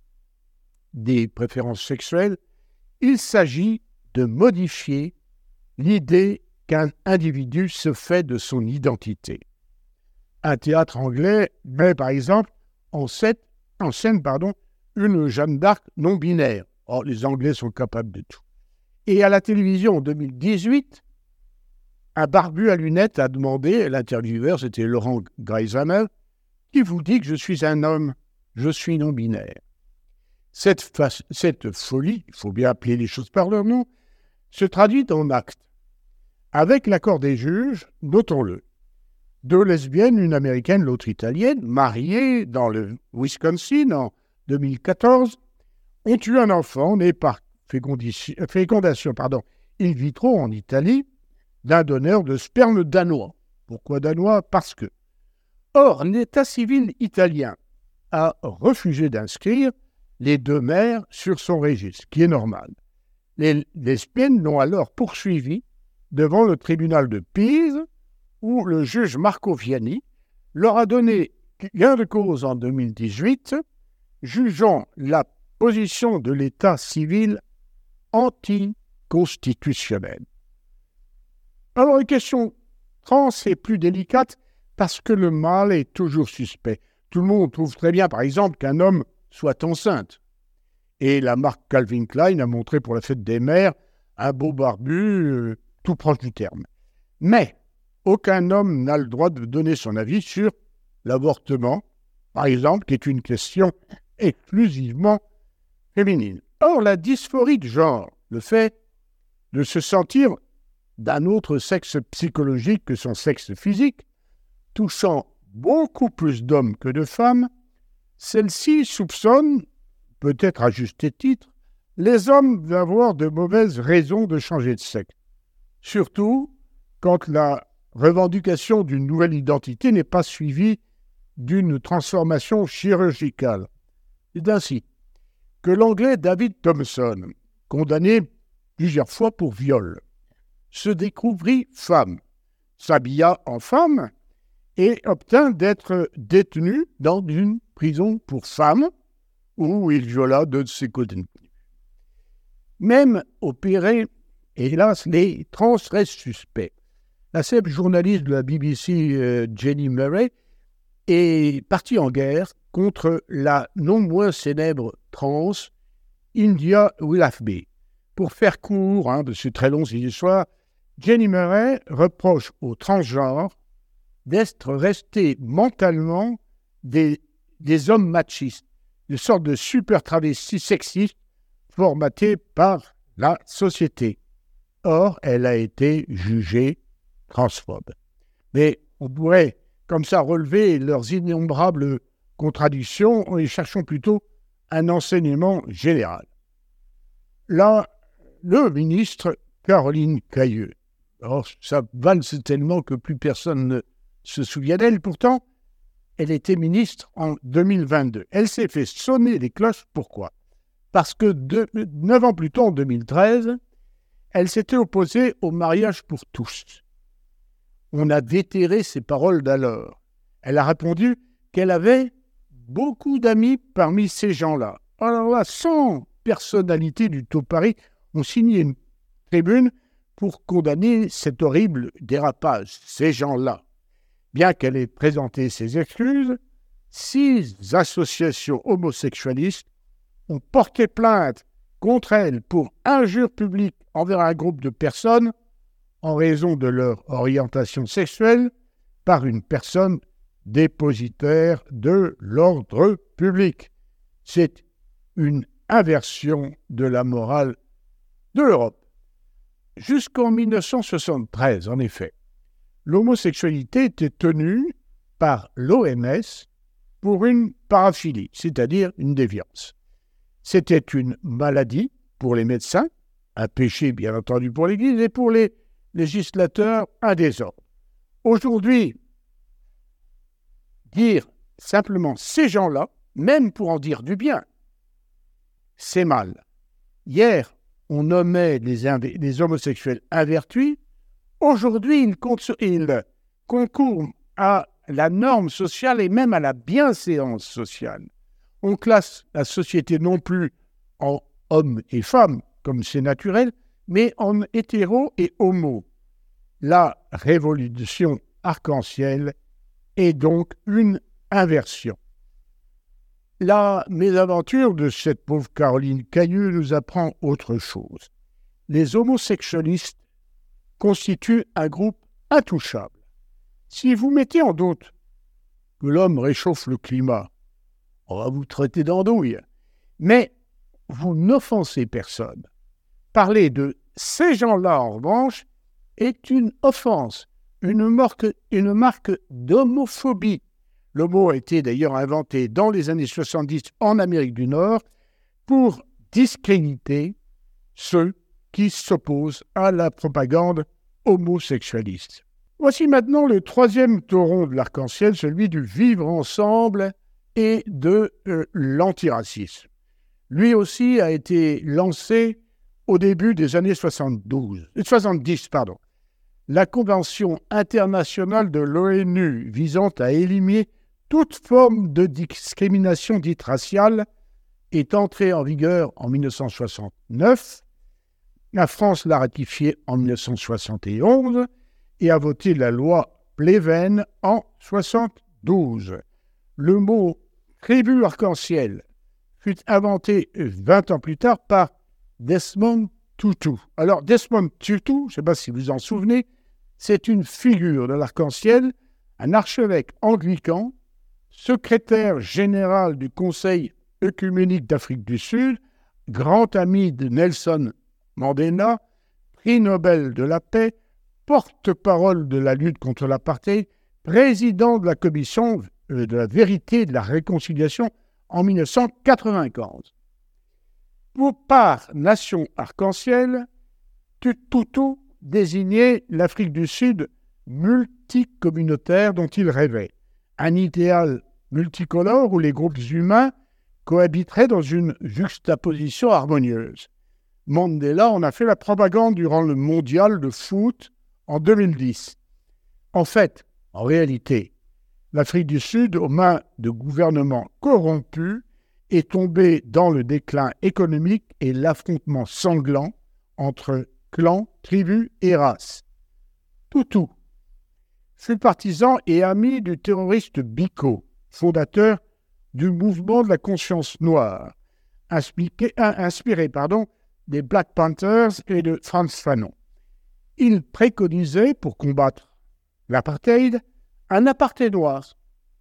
des préférences sexuelles, il s'agit de modifier l'idée qu'un individu se fait de son identité. Un théâtre anglais met par exemple en scène, en scène pardon, une Jeanne d'Arc non binaire. Or, les Anglais sont capables de tout. Et à la télévision en deux mille dix-huit, un barbu à lunettes a demandé, l'intervieweur, c'était Laurent Greishammer, qui vous dit que je suis un homme, je suis non-binaire. Cette, fa- cette folie, il faut bien appeler les choses par leur nom, se traduit en actes. Avec l'accord des juges, notons-le, deux lesbiennes, une américaine, l'autre italienne, mariées dans le Wisconsin en deux mille quatorze, ont eu un enfant né par fécondation pardon, in vitro en Italie d'un donneur de sperme danois. Pourquoi danois? Parce que. Or, l'état civil italien a refusé d'inscrire les deux mères sur son registre, ce qui est normal. Les lesbiennes l'ont alors poursuivi devant le tribunal de Pise, où le juge Marco Viani leur a donné gain de cause en deux mille dix-huit, jugeant la position de l'état civil anticonstitutionnelle. Alors, la question trans est plus délicate parce que le mâle est toujours suspect. Tout le monde trouve très bien, par exemple, qu'un homme soit enceinte. Et la marque Calvin Klein a montré pour la fête des mères un beau barbu euh, tout proche du terme. Mais aucun homme n'a le droit de donner son avis sur l'avortement, par exemple, qui est une question exclusivement féminine. Or, la dysphorie de genre, le fait de se sentir d'un autre sexe psychologique que son sexe physique, touchant beaucoup plus d'hommes que de femmes, celle-ci soupçonne, peut-être à juste titre, les hommes d'avoir de mauvaises raisons de changer de sexe. Surtout quand la revendication d'une nouvelle identité n'est pas suivie d'une transformation chirurgicale. C'est ainsi que l'Anglais David Thompson, condamné plusieurs fois pour viol, se découvrit femme, s'habilla en femme et obtint d'être détenu dans une prison pour femmes où il viola deux de ses codétenus. Même opéré, hélas, les trans restent suspects. La célèbre journaliste de la B B C, euh, Jenny Murray, est partie en guerre contre la non moins célèbre trans India Willoughby. Pour faire court, hein, de ces très longues histoires, Jenny Murray reproche aux transgenres d'être restés mentalement des, des hommes machistes, une sorte de super travestis sexistes formatés par la société. Or, elle a été jugée transphobe. Mais on pourrait, comme ça, relever leurs innombrables contradictions en y cherchant plutôt un enseignement général. Là, le ministre Caroline Cayeux, alors ça valse tellement que plus personne ne se souvient d'elle, pourtant, elle était ministre en deux mille vingt-deux. Elle s'est fait sonner les cloches, pourquoi? Parce que de, neuf ans plus tôt, en deux mille treize, elle s'était opposée au mariage pour tous. On a déterré ses paroles d'alors. Elle a répondu qu'elle avait beaucoup d'amis parmi ces gens-là. Alors là, cent personnalités du Tout Paris ont signé une tribune pour condamner cet horrible dérapage, ces gens-là. Bien qu'elle ait présenté ses excuses, six associations homosexualistes ont porté plainte contre elle pour injure publique envers un groupe de personnes en raison de leur orientation sexuelle par une personne dépositaire de l'ordre public. C'est une inversion de la morale de l'Europe. Jusqu'en mille neuf cent soixante-treize, en effet, l'homosexualité était tenue par l'O M S pour une paraphilie, c'est-à-dire une déviance. C'était une maladie pour les médecins, un péché bien entendu pour l'Église, et pour les législateurs, un désordre. Aujourd'hui, dire simplement ces gens-là, même pour en dire du bien, c'est mal. Hier, on nommait les, inv- les homosexuels invertués. Aujourd'hui, ils, cons- ils concourent à la norme sociale et même à la bienséance sociale. On classe la société non plus en hommes et femmes, comme c'est naturel, mais en hétéros et homo. La révolution arc-en-ciel est donc une inversion. La mésaventure de cette pauvre Caroline Cailleux nous apprend autre chose. Les homosexualistes constituent un groupe intouchable. Si vous mettez en doute que l'homme réchauffe le climat, on va vous traiter d'andouille. Mais vous n'offensez personne. Parler de ces gens-là, en revanche, est une offense, une marque, une marque d'homophobie. Le mot a été d'ailleurs inventé dans les années soixante-dix en Amérique du Nord pour discréditer ceux qui s'opposent à la propagande homosexualiste. Voici maintenant le troisième taureau de l'arc-en-ciel, celui du vivre ensemble et de euh, l'antiracisme. Lui aussi a été lancé au début des années soixante-douze, soixante-dix. Pardon. La Convention internationale de l'ONU visant à éliminer toute forme de discrimination dite raciale est entrée en vigueur en mille neuf cent soixante-neuf. La France l'a ratifiée en mille neuf cent soixante et onze et a voté la loi Pleven en soixante-douze. Le mot « tribu arc-en-ciel » fut inventé vingt ans plus tard par Desmond Tutu. Alors, Desmond Tutu, je ne sais pas si vous vous en souvenez, c'est une figure de l'arc-en-ciel, un archevêque anglican, secrétaire général du Conseil œcuménique d'Afrique du Sud, grand ami de Nelson Mandela, prix Nobel de la paix, porte-parole de la lutte contre l'apartheid, président de la commission de la vérité et de la réconciliation en mille neuf cent quatre-vingt-quinze. Pour par nation arc-en-ciel, Tutu désignait l'Afrique du Sud multicommunautaire dont il rêvait, un idéal multicolore où les groupes humains cohabiteraient dans une juxtaposition harmonieuse. Mandela en a fait la propagande durant le mondial de foot en deux mille dix. En fait, en réalité, l'Afrique du Sud, aux mains de gouvernements corrompus, est tombée dans le déclin économique et l'affrontement sanglant entre clans, tribus et races. Tutu fut partisan et ami du terroriste Biko, fondateur du mouvement de la conscience noire, inspiré, inspiré pardon, des Black Panthers et de Frantz Fanon. Il préconisait, pour combattre l'apartheid, un apartheid noir.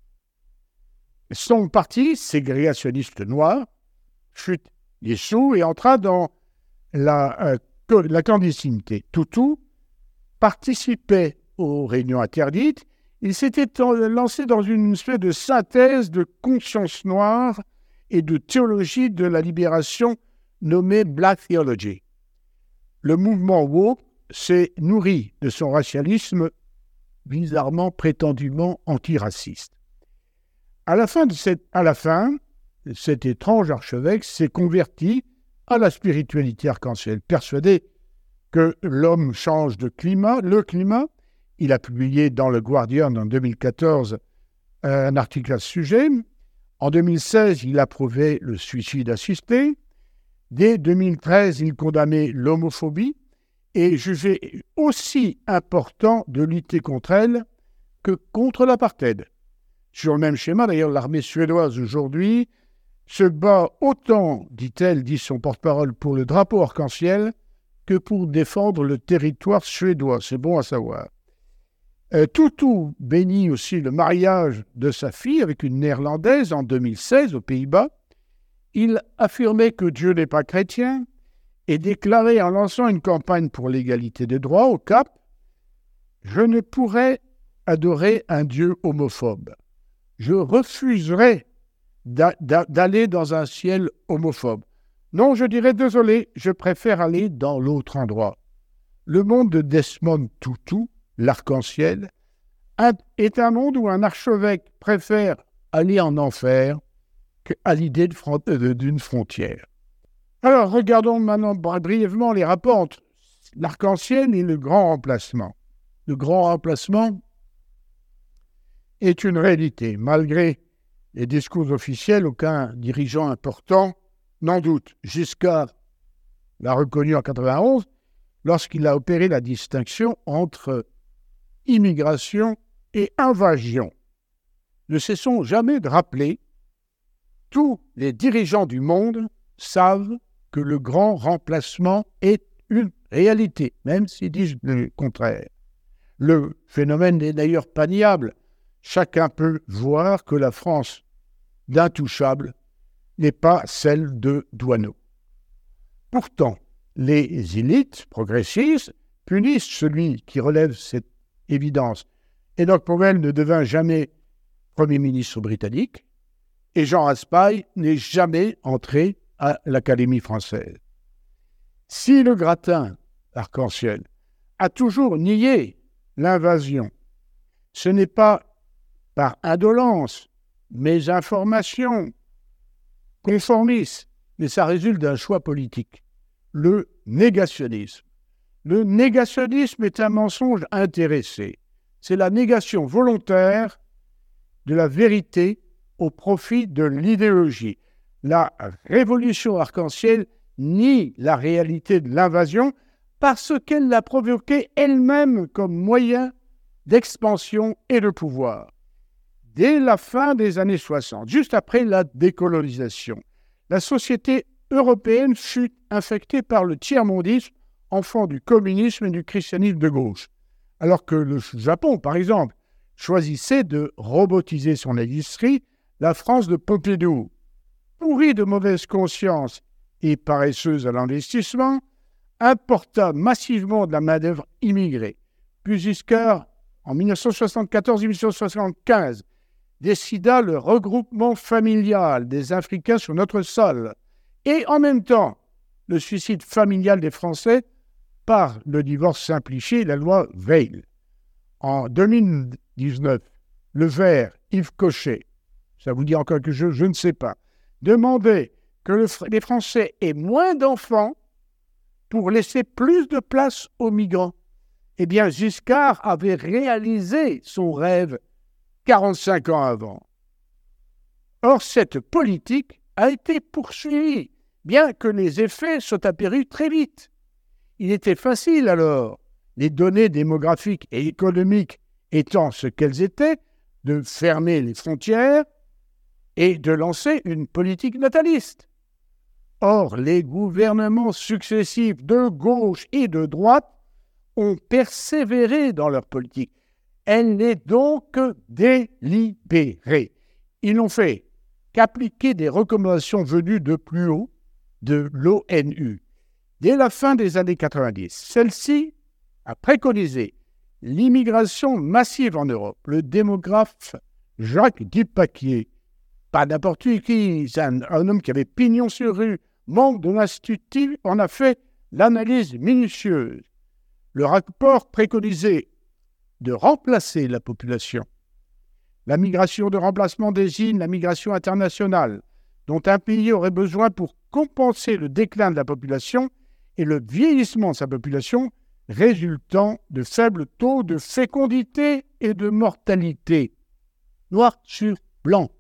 Son parti, ségrégationniste noir, fut dissous et entra dans la, euh, la clandestinité. Tutu participait aux réunions interdites. Il s'était lancé dans une espèce de synthèse de conscience noire et de théologie de la libération nommée Black Theology. Le mouvement woke s'est nourri de son racialisme bizarrement, prétendument antiraciste. À la fin, de cette, à la fin, cet étrange archevêque s'est converti à la spiritualité arc-en-ciel, persuadé que l'homme change de climat, le climat. Il a publié dans le Guardian en deux mille quatorze un article à ce sujet. En deux mille seize, il approuvait le suicide assisté. Dès deux mille treize, il condamnait l'homophobie et jugeait aussi important de lutter contre elle que contre l'apartheid. Sur le même schéma, d'ailleurs, l'armée suédoise aujourd'hui se bat autant, dit-elle, dit son porte-parole, pour le drapeau arc-en-ciel que pour défendre le territoire suédois. C'est bon à savoir. Euh, Tutu bénit aussi le mariage de sa fille avec une néerlandaise en deux mille seize aux Pays-Bas. Il affirmait que Dieu n'est pas chrétien et déclarait en lançant une campagne pour l'égalité des droits au Cap « Je ne pourrais adorer un Dieu homophobe. je refuserais d'a- d'a- d'aller dans un ciel homophobe. Non, je dirais désolé, je préfère aller dans l'autre endroit. Le monde de Desmond Tutu, l'arc-en-ciel, un- est un monde où un archevêque préfère aller en enfer qu'à l'idée de fron- de- d'une frontière. Alors, regardons maintenant bri- brièvement les rapports entre l'arc-en-ciel et le grand remplacement. Le grand remplacement est une réalité. Malgré les discours officiels, aucun dirigeant important n'en doute. Giscard l'a reconnu en quatre-vingt-onze lorsqu'il a opéré la distinction entre immigration et invasion. Ne cessons jamais de rappeler, tous les dirigeants du monde savent que le grand remplacement est une réalité, même s'ils disent le contraire. Le phénomène n'est d'ailleurs pas niable. Chacun peut voir que la France d'intouchable n'est pas celle de Douaneau. Pourtant, les élites progressistes punissent celui qui relève cette évidence. Enoch Powell ne devint jamais Premier ministre britannique et Jean Raspail n'est jamais entré à l'Académie française. Si le gratin arc-en-ciel a toujours nié l'invasion, ce n'est pas par indolence, mésinformation, conformisme, mais ça résulte d'un choix politique, le négationnisme. Le négationnisme est un mensonge intéressé. C'est la négation volontaire de la vérité au profit de l'idéologie. La révolution arc-en-ciel nie la réalité de l'invasion parce qu'elle l'a provoquée elle-même comme moyen d'expansion et de pouvoir. Dès la fin des années soixante, juste après la décolonisation, la société européenne fut infectée par le tiers-mondisme, enfant du communisme et du christianisme de gauche. Alors que le Japon, par exemple, choisissait de robotiser son industrie, la France de Pompidou, pourrie de mauvaise conscience et paresseuse à l'investissement, importa massivement de la main-d'œuvre immigrée. Puis Giscard, en mille neuf cent soixante-quatorze mille neuf cent soixante-quinze, décida le regroupement familial des Africains sur notre sol et en même temps le suicide familial des Français par le divorce simplifié et la loi Veil. En deux mille dix-neuf, le Vert, Yves Cochet, ça vous dit encore quelque chose, je ne sais pas, demandait que le, les Français aient moins d'enfants pour laisser plus de place aux migrants. Eh bien, Giscard avait réalisé son rêve quarante-cinq ans avant. Or, cette politique a été poursuivie, bien que les effets soient apparus très vite. Il était facile alors, les données démographiques et économiques étant ce qu'elles étaient, de fermer les frontières et de lancer une politique nataliste. Or, les gouvernements successifs de gauche et de droite ont persévéré dans leur politique. Elle n'est donc délibérée. Ils n'ont fait qu'appliquer des recommandations venues de plus haut, de l'ONU. Dès la fin des années quatre-vingt-dix, celle-ci a préconisé l'immigration massive en Europe. Le démographe Jacques Duppaquier, pas n'importe qui, c'est un, un homme qui avait pignon sur rue, membre de l'Institut, en a fait l'analyse minutieuse. Le rapport préconisait de remplacer la population. La migration de remplacement désigne la migration internationale, dont un pays aurait besoin pour compenser le déclin de la population et le vieillissement de sa population, résultant de faibles taux de fécondité et de mortalité. Noir sur blanc.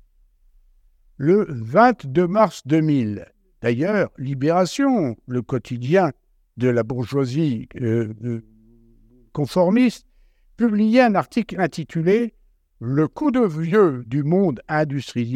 Le vingt-deux mars deux mille, d'ailleurs, Libération, le quotidien de la bourgeoisie euh, euh, conformiste, publiait un article intitulé « Le coup de vieux du monde industrialisé ».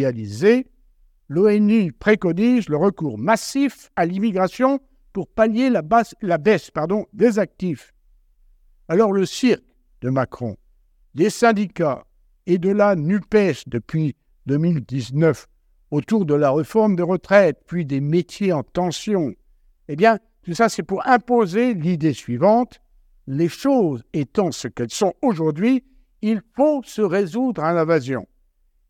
L'ONU préconise le recours massif à l'immigration pour pallier la, basse, la baisse pardon, des actifs. Alors le cirque de Macron, des syndicats et de la NUPES depuis deux mille dix-neuf autour de la réforme des retraites, puis des métiers en tension, eh bien, tout ça, c'est pour imposer l'idée suivante. Les choses étant ce qu'elles sont aujourd'hui, il faut se résoudre à l'invasion.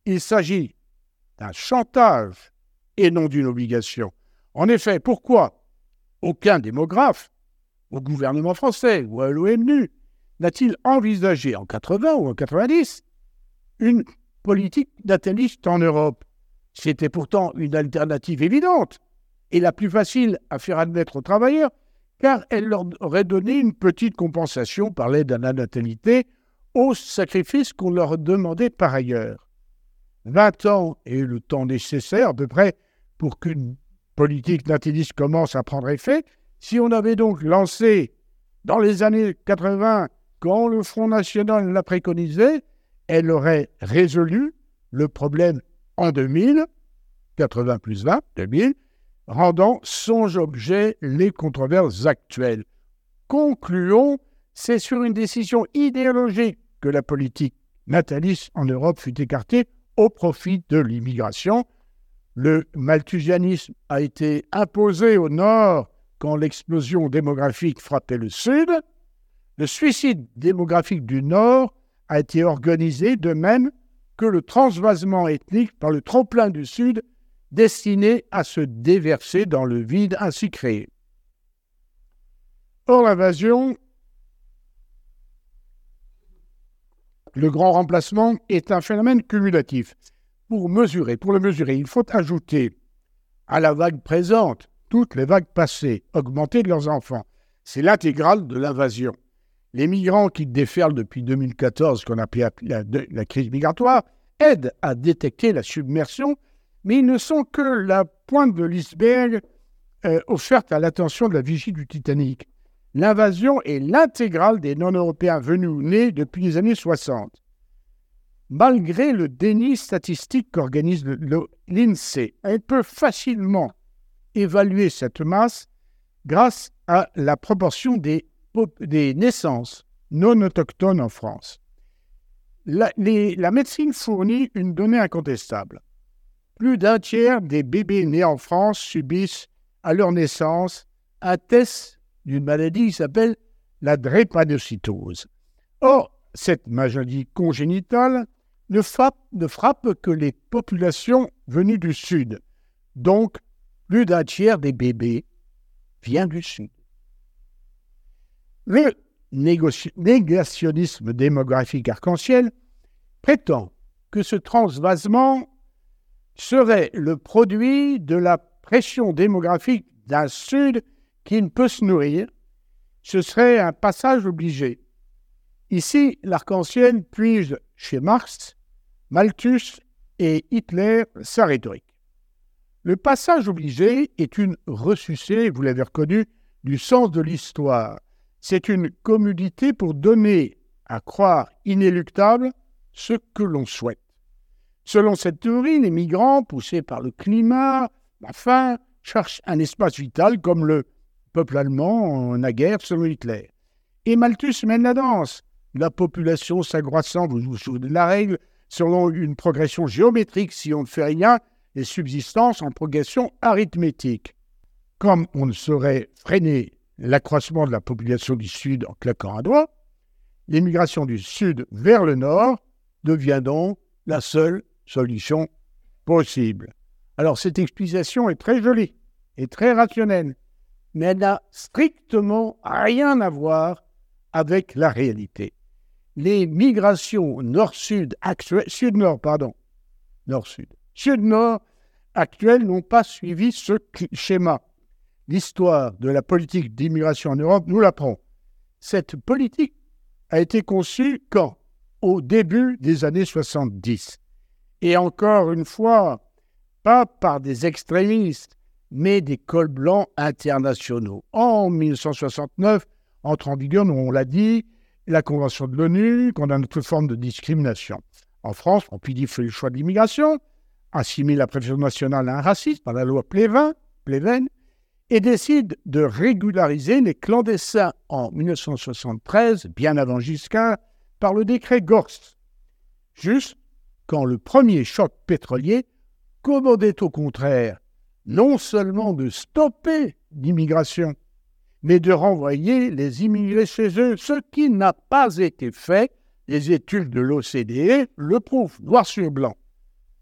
Il s'agit d'un chantage et non d'une obligation. En effet, pourquoi aucun démographe, au gouvernement français ou à l'ONU, n'a-t-il envisagé en quatre-vingts ou en quatre-vingt-dix une politique nataliste en Europe? C'était pourtant une alternative évidente et la plus facile à faire admettre aux travailleurs, car elle leur aurait donné une petite compensation par l'aide à la natalité aux sacrifices qu'on leur demandait par ailleurs. vingt ans est le temps nécessaire à peu près pour qu'une politique nataliste commence à prendre effet. Si on avait donc lancé dans les années quatre-vingts, quand le Front National l'a préconisé, elle aurait résolu le problème en deux mille, quatre-vingts plus vingt, deux mille, rendant son objet les controverses actuelles. Concluons, c'est sur une décision idéologique que la politique nataliste en Europe fut écartée au profit de l'immigration. Le malthusianisme a été imposé au Nord quand l'explosion démographique frappait le Sud. Le suicide démographique du Nord a été organisé de même que le transvasement ethnique par le trop-plein du Sud destiné à se déverser dans le vide ainsi créé. Or, l'invasion, le grand remplacement, est un phénomène cumulatif. Pour mesurer, pour le mesurer, il faut ajouter à la vague présente toutes les vagues passées, augmentées de leurs enfants. C'est l'intégrale de l'invasion. Les migrants qui déferlent depuis deux mille quatorze, qu'on appelle la, la crise migratoire, aident à détecter la submersion, mais ils ne sont que la pointe de l'iceberg euh, offerte à l'attention de la vigie du Titanic. L'invasion est l'intégrale des non-européens venus ou nés depuis les années soixante. Malgré le déni statistique qu'organise l'INSEE, on peut facilement évaluer cette masse grâce à la proportion des, des naissances non autochtones en France. La, les, la médecine fournit une donnée incontestable. Plus d'un tiers des bébés nés en France subissent à leur naissance un test d'une maladie qui s'appelle la drépanocytose. Or, cette maladie congénitale ne frappe, ne frappe que les populations venues du Sud. Donc, plus d'un tiers des bébés vient du Sud. Le négoci- négationnisme démographique arc-en-ciel prétend que ce transvasement serait le produit de la pression démographique d'un Sud qui ne peut se nourrir. Ce serait un passage obligé. Ici, l'arc-en-ciel puise chez Marx, Malthus et Hitler sa rhétorique. Le passage obligé est une ressucée, vous l'avez reconnu, du sens de l'histoire. C'est une commodité pour donner à croire inéluctable ce que l'on souhaite. Selon cette théorie, les migrants, poussés par le climat, la faim, cherchent un espace vital comme le peuple allemand naguère selon Hitler. Et Malthus mène la danse. La population s'accroissant, vous vous souvenez de la règle, selon une progression géométrique, si on ne fait rien, et subsistance en progression arithmétique. Comme on ne saurait freiner l'accroissement de la population du Sud en claquant un doigt, l'émigration du Sud vers le Nord devient donc la seule solution possible. Alors cette explication est très jolie et très rationnelle, mais elle n'a strictement rien à voir avec la réalité. Les migrations nord-sud actuelles, sud-nord, pardon, nord-sud, sud-nord actuelles n'ont pas suivi ce schéma. L'histoire de la politique d'immigration en Europe nous l'apprend. Cette politique a été conçue quand? Au début des années soixante-dix. Et encore une fois, pas par des extrémistes, mais des cols blancs internationaux. En mille neuf cent soixante-neuf, entre en vigueur, on l'a dit, la Convention de l'ONU condamne toute forme de discrimination. En France, on peut dire fait le choix de l'immigration, assimile la préférence nationale à un racisme par la loi Plévin, Pléven, et décide de régulariser les clandestins en mille neuf cent soixante-treize, bien avant Giscard, par le décret Gorst. Juste quand le premier choc pétrolier commandait au contraire non seulement de stopper l'immigration, mais de renvoyer les immigrés chez eux, ce qui n'a pas été fait. Les études de l'O C D E le prouvent, noir sur blanc.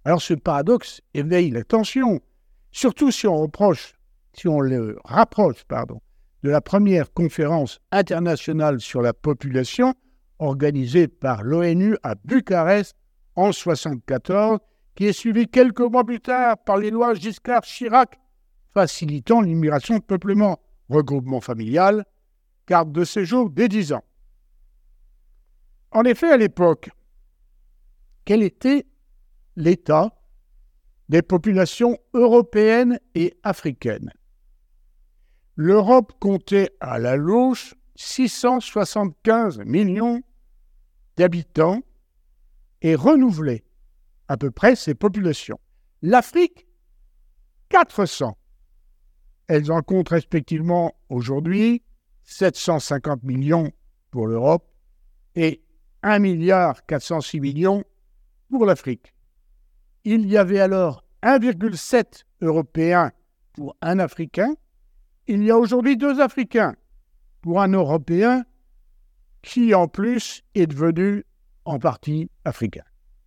Alors ce paradoxe éveille l'attention, surtout si on reproche, si on le rapproche, pardon, de la première conférence internationale sur la population organisée par l'ONU à Bucarest en mille neuf cent soixante-quatorze, qui est suivie quelques mois plus tard par les lois Giscard-Chirac, facilitant l'immigration de peuplement, regroupement familial, carte de séjour dès dix ans. En effet, à l'époque, quel était l'état des populations européennes et africaines? L'Europe comptait à la louche six cent soixante-quinze millions d'habitants et renouvelait à peu près ses populations. L'Afrique, quatre cents. Elles en comptent respectivement aujourd'hui sept cent cinquante millions pour l'Europe et un milliard quatre cent six millions pour l'Afrique. Il y avait alors un virgule sept Européens pour un Africain. Il y a aujourd'hui deux Africains pour un Européen qui, en plus, est devenu en partie africain.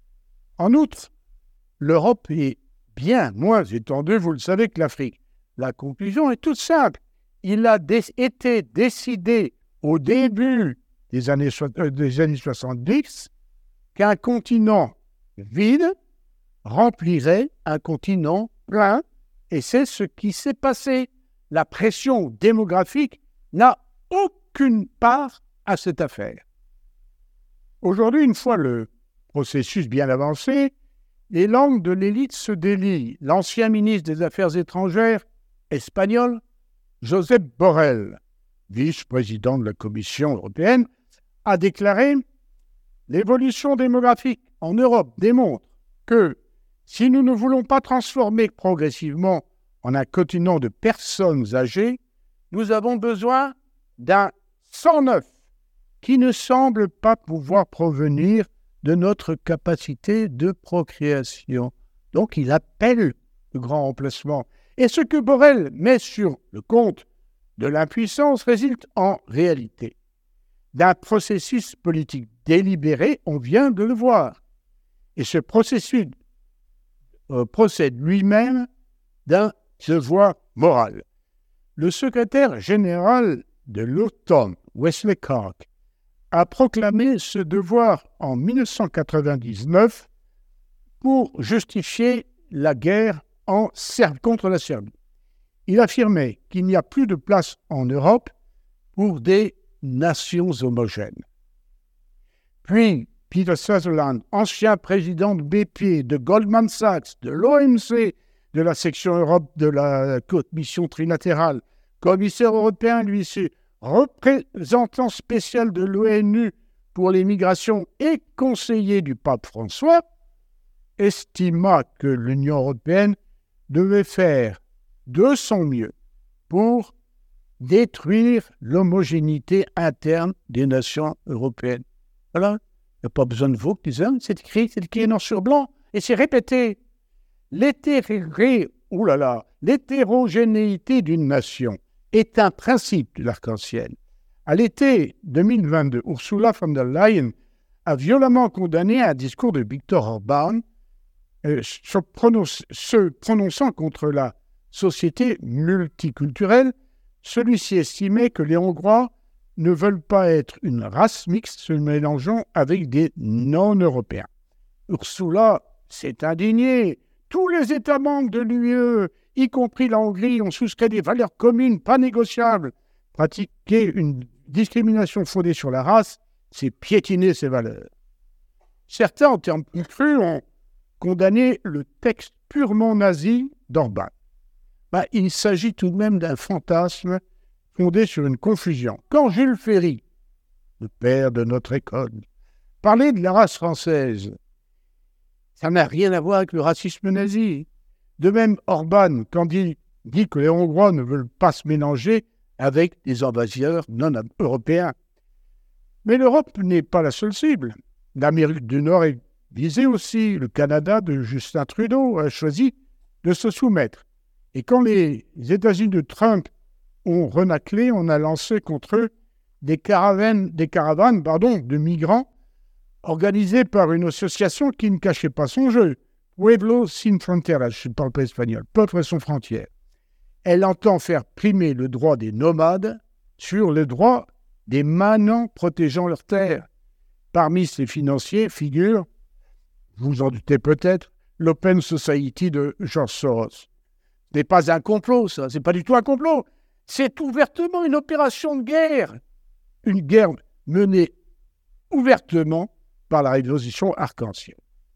En outre, l'Europe est bien moins étendue, vous le savez, que l'Afrique. La conclusion est toute simple. Il a dé- été décidé au début des années, so- euh, des années soixante-dix qu'un continent vide remplirait un continent plein, et c'est ce qui s'est passé. La pression démographique n'a aucune part à cette affaire. Aujourd'hui, une fois le processus bien avancé, les langues de l'élite se délient. L'ancien ministre des Affaires étrangères espagnol, Josep Borrell, vice-président de la Commission européenne, a déclaré « L'évolution démographique en Europe démontre que si nous ne voulons pas transformer progressivement en un continent de personnes âgées, nous avons besoin d'un sang neuf qui ne semble pas pouvoir provenir de notre capacité de procréation. » Donc il appelle le grand remplacement. Et ce que Borrell met sur le compte de l'impuissance résulte en réalité d'un processus politique délibéré, on vient de le voir. Et ce processus euh, procède lui-même d'un devoir moral. Le secrétaire général de l'OTAN, Wesley Clark, a proclamé ce devoir en mille neuf cent quatre-vingt-dix-neuf pour justifier la guerre en Serbe, contre la Serbie. Il affirmait qu'il n'y a plus de place en Europe pour des nations homogènes. Puis, Peter Sutherland, ancien président de B P, de Goldman Sachs, de l'O M C, de la section Europe de la Commission trilatérale, commissaire européen, lui aussi, représentant spécial de l'ONU pour les migrations et conseiller du pape François, estima que l'Union européenne devait faire de son mieux pour détruire l'homogénéité interne des nations européennes. Voilà, il n'y a pas besoin de vous qui disent, c'est écrit, c'est écrit noir sur blanc, et c'est répété. L'hétéré, oh là là, l'hétérogénéité d'une nation est un principe de l'arc-en-ciel. À l'été deux mille vingt-deux, Ursula von der Leyen a violemment condamné un discours de Viktor Orban euh, se, prononce, se prononçant contre la société multiculturelle. Celui-ci estimait que les Hongrois ne veulent pas être une race mixte se mélangeant avec des non-Européens. Ursula s'est indignée. Tous les États membres de l'U E, y compris la Hongrie, ont souscrit des valeurs communes pas négociables. Pratiquer une discrimination fondée sur la race, c'est piétiner ces valeurs. Certains, en termes plus crus, ont condamné le texte purement nazi d'Orban. Ben, il s'agit tout de même d'un fantasme fondé sur une confusion. Quand Jules Ferry, le père de notre école, parlait de la race française, ça n'a rien à voir avec le racisme nazi. De même, Orban, quand il dit que les Hongrois ne veulent pas se mélanger avec des envahisseurs non européens. Mais l'Europe n'est pas la seule cible. L'Amérique du Nord est visée aussi. Le Canada de Justin Trudeau a choisi de se soumettre. Et quand les États-Unis de Trump ont renaclé, on a lancé contre eux des caravanes, des caravanes pardon, de migrants organisées par une association qui ne cachait pas son jeu, Pueblo sin fronteras, je ne parle pas espagnol, peuple sans frontières. Elle entend faire primer le droit des nomades sur le droit des manants protégeant leurs terres. Parmi ces financiers figure, vous vous en doutez peut-être, l'Open Society de George Soros. Ce n'est pas un complot, ça, c'est pas du tout un complot. C'est ouvertement une opération de guerre. Une guerre menée ouvertement par la Révolution arc-en-ciel.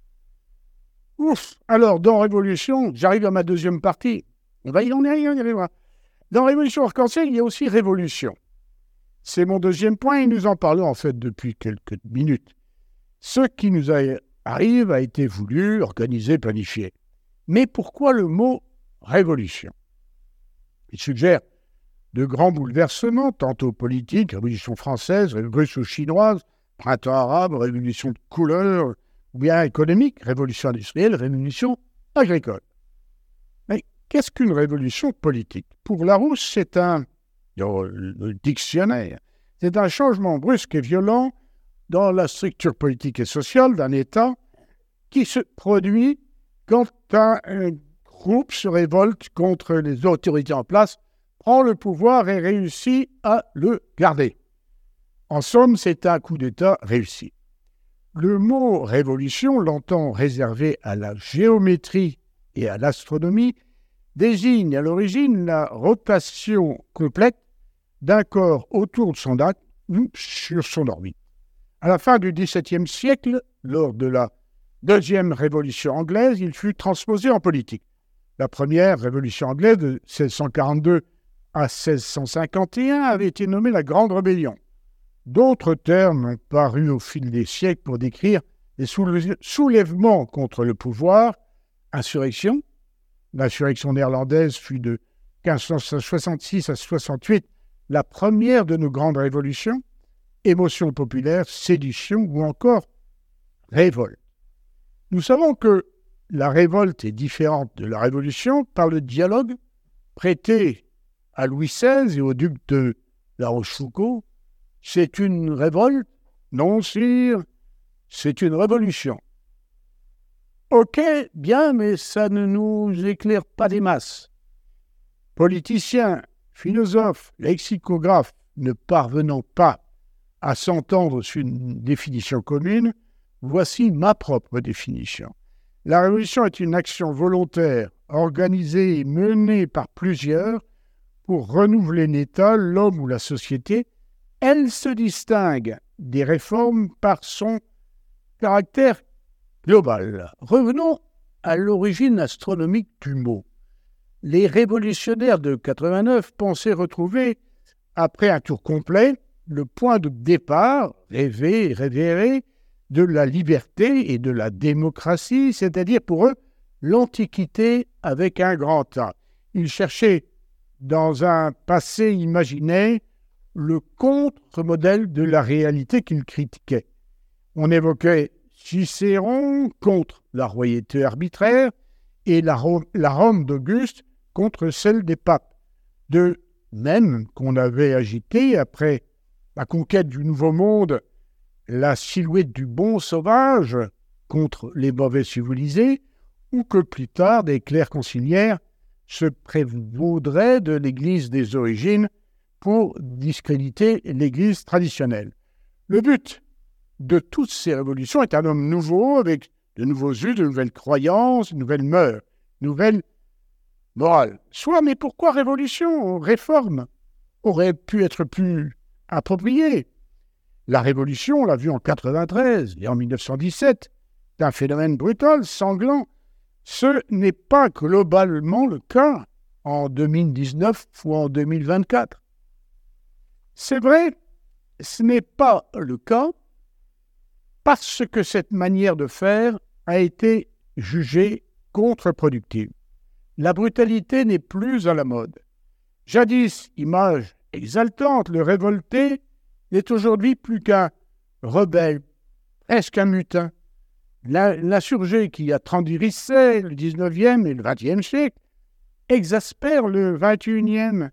Ouf. Alors, dans Révolution, j'arrive à ma deuxième partie. On va y en arriver, on y arrivera. Dans Révolution arc-en-ciel, il y a aussi Révolution. C'est mon deuxième point, et nous en parlons en fait depuis quelques minutes. Ce qui nous a- arrive a été voulu, organisé, planifié. Mais pourquoi le mot révolution? Il suggère de grands bouleversements, tantôt politiques, révolution française, russo-chinoise, printemps arabe, révolution de couleur, ou bien économique, révolution industrielle, révolution agricole. Mais qu'est-ce qu'une révolution politique? Pour Larousse, c'est un, dans le dictionnaire, c'est un changement brusque et violent dans la structure politique et sociale d'un État qui se produit quand un, un groupe se révolte contre les autorités en place, prend le pouvoir et réussit à le garder. En somme, c'est un coup d'État réussi. Le mot « révolution », longtemps réservé à la géométrie et à l'astronomie, désigne à l'origine la rotation complète d'un corps autour de son axe ou sur son orbite. À la fin du dix-septième siècle, lors de la deuxième révolution anglaise, il fut transposé en politique. La première révolution anglaise de seize cent quarante-deux à seize cent cinquante et un avait été nommée la Grande Rébellion. D'autres termes ont paru au fil des siècles pour décrire les soulè- soulèvements contre le pouvoir, insurrection. L'insurrection néerlandaise fut de quinze cent soixante-six à soixante-huit la première de nos grandes révolutions, émotion populaire, sédition ou encore révolte. Nous savons que la révolte est différente de la révolution par le dialogue prêté à Louis seize et au duc de La Rochefoucauld. C'est une révolte? Non, sire, c'est une révolution. Ok, bien, mais ça ne nous éclaire pas des masses. Politiciens, philosophes, lexicographes ne parvenant pas à s'entendre sur une définition commune, voici ma propre définition. La révolution est une action volontaire, organisée et menée par plusieurs pour renouveler l'État, l'homme ou la société. Elle se distingue des réformes par son caractère global. Revenons à l'origine astronomique du mot. Les révolutionnaires de quatre-vingt-neuf pensaient retrouver, après un tour complet, le point de départ, rêvé et révéré, de la liberté et de la démocratie, c'est-à-dire pour eux, l'Antiquité avec un grand A. Ils cherchaient, dans un passé imaginé, le contre-modèle de la réalité qu'ils critiquaient. On évoquait Cicéron contre la royauté arbitraire et la Rome, la Rome d'Auguste contre celle des papes. De même qu'on avait agité, après la conquête du Nouveau Monde, la silhouette du bon sauvage contre les mauvais civilisés, ou que plus tard des clercs conciliaires se prévaudraient de l'Église des origines pour discréditer l'Église traditionnelle. Le but de toutes ces révolutions est un homme nouveau, avec de nouveaux us, de nouvelles croyances, de nouvelles mœurs, de nouvelles morales. Soit, mais pourquoi révolution? Réforme aurait pu être plus appropriée. La révolution, on l'a vu en quatre-vingt-treize et en mille neuf cent dix-sept, c'est un phénomène brutal, sanglant. Ce n'est pas globalement le cas en deux mille dix-neuf ou en deux mille vingt-quatre. C'est vrai, ce n'est pas le cas parce que cette manière de faire a été jugée contre-productive. La brutalité n'est plus à la mode. Jadis, image exaltante, le révolté n'est aujourd'hui plus qu'un rebelle, presque un mutin. L'insurgé qui a trandirissé le dix-neuvième et le vingtième siècle exaspère le vingt et unième.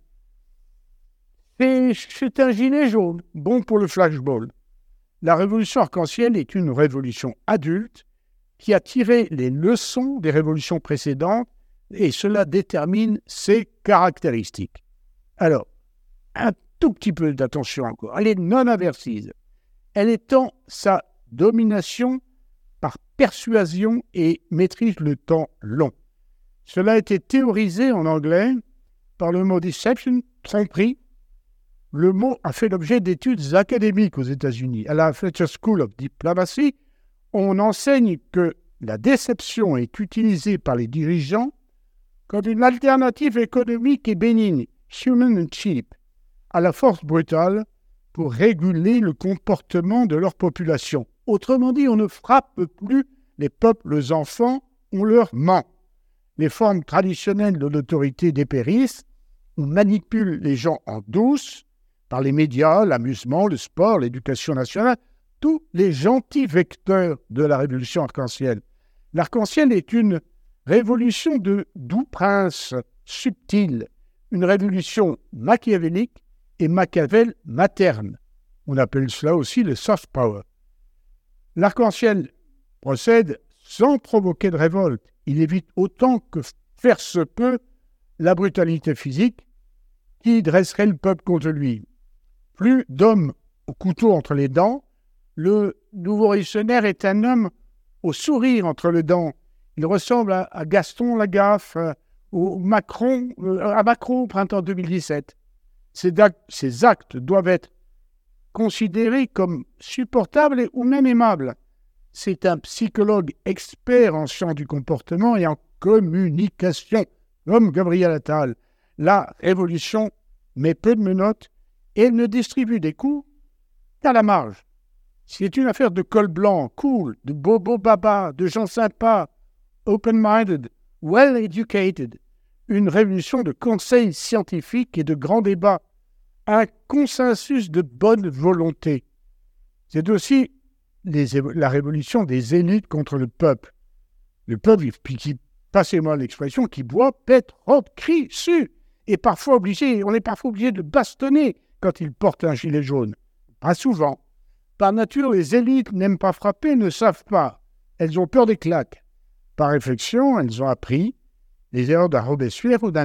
C'est un gilet jaune, bon pour le flashball. La révolution arc-en-ciel est une révolution adulte qui a tiré les leçons des révolutions précédentes et cela détermine ses caractéristiques. Alors, un tout petit peu d'attention encore. Elle est non aversive. Elle étend sa domination par persuasion et maîtrise le temps long. Cela a été théorisé en anglais par le mot deception, tromperie. Le mot a fait l'objet d'études académiques aux États-Unis. À la Fletcher School of Diplomacy, on enseigne que la déception est utilisée par les dirigeants comme une alternative économique et bénigne, human and cheap, à la force brutale pour réguler le comportement de leur population. Autrement dit, on ne frappe plus les peuples enfants, on leur ment. Les formes traditionnelles de l'autorité dépérissent, on manipule les gens en douce par les médias, l'amusement, le sport, l'éducation nationale, tous les gentils vecteurs de la révolution arc-en-ciel. L'arc-en-ciel est une révolution de doux prince subtil, une révolution machiavélique et Machiavel materne. On appelle cela aussi le soft power. L'arc-en-ciel procède sans provoquer de révolte. Il évite autant que faire se peut la brutalité physique qui dresserait le peuple contre lui. Plus d'hommes au couteau entre les dents, le nouveau révolutionnaire est un homme au sourire entre les dents. Il ressemble à, à Gaston Lagaffe, euh, au Macron, euh, à Macron au printemps deux mille dix-sept. Ces actes, ces actes doivent être considérés comme supportables et, ou même aimables. C'est un psychologue expert en sciences du comportement et en communication, comme Gabriel Attal. La révolution met peu de menottes et elle ne distribue des coups qu'à la marge. C'est une affaire de col blanc, cool, de bobo baba, de gens sympas, open-minded, well-educated. Une révolution de conseils scientifiques et de grands débats. Un consensus de bonne volonté. C'est aussi les, la révolution des élites contre le peuple. Le peuple, qui, passez-moi l'expression, qui boit, pète, rote, crie, sue, et parfois obligé, on est parfois obligé de bastonner quand il porte un gilet jaune. Pas souvent. Par nature, les élites n'aiment pas frapper, ne savent pas. Elles ont peur des claques. Par réflexion, elles ont appris les erreurs d'un Robespierre ou d'un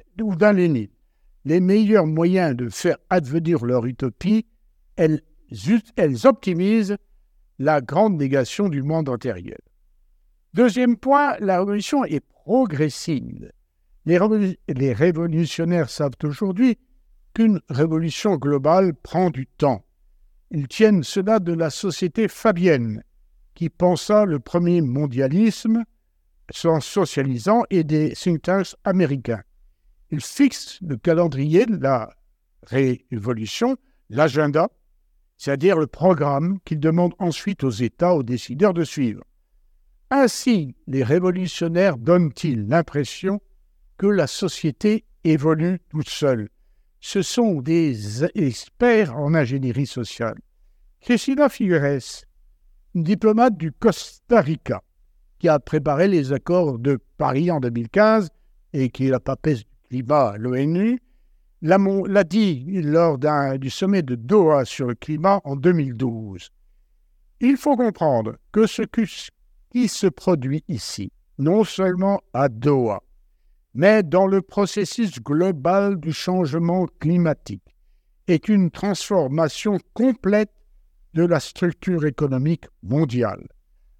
Lénine. Les meilleurs moyens de faire advenir leur utopie, elles, elles optimisent la grande négation du monde antérieur. Deuxième point, la révolution est progressive. Les, révol- les révolutionnaires savent aujourd'hui qu'une révolution globale prend du temps. Ils tiennent cela de la société fabienne, qui pensa le premier mondialisme en socialisant et des think tanks américains. Ils fixent le calendrier de la révolution, l'agenda, c'est-à-dire le programme qu'ils demandent ensuite aux États, aux décideurs de suivre. Ainsi, les révolutionnaires donnent-ils l'impression que la société évolue toute seule. Ce sont des experts en ingénierie sociale. Cristina Figueres, une diplomate du Costa Rica, qui a préparé les accords de Paris en deux mille quinze et qui est la papesse du climat à l'ONU, l'a, l'a dit lors d'un, du sommet de Doha sur le climat en deux mille douze. Il faut comprendre que ce qui se produit ici, non seulement à Doha, mais dans le processus global du changement climatique, est une transformation complète de la structure économique mondiale.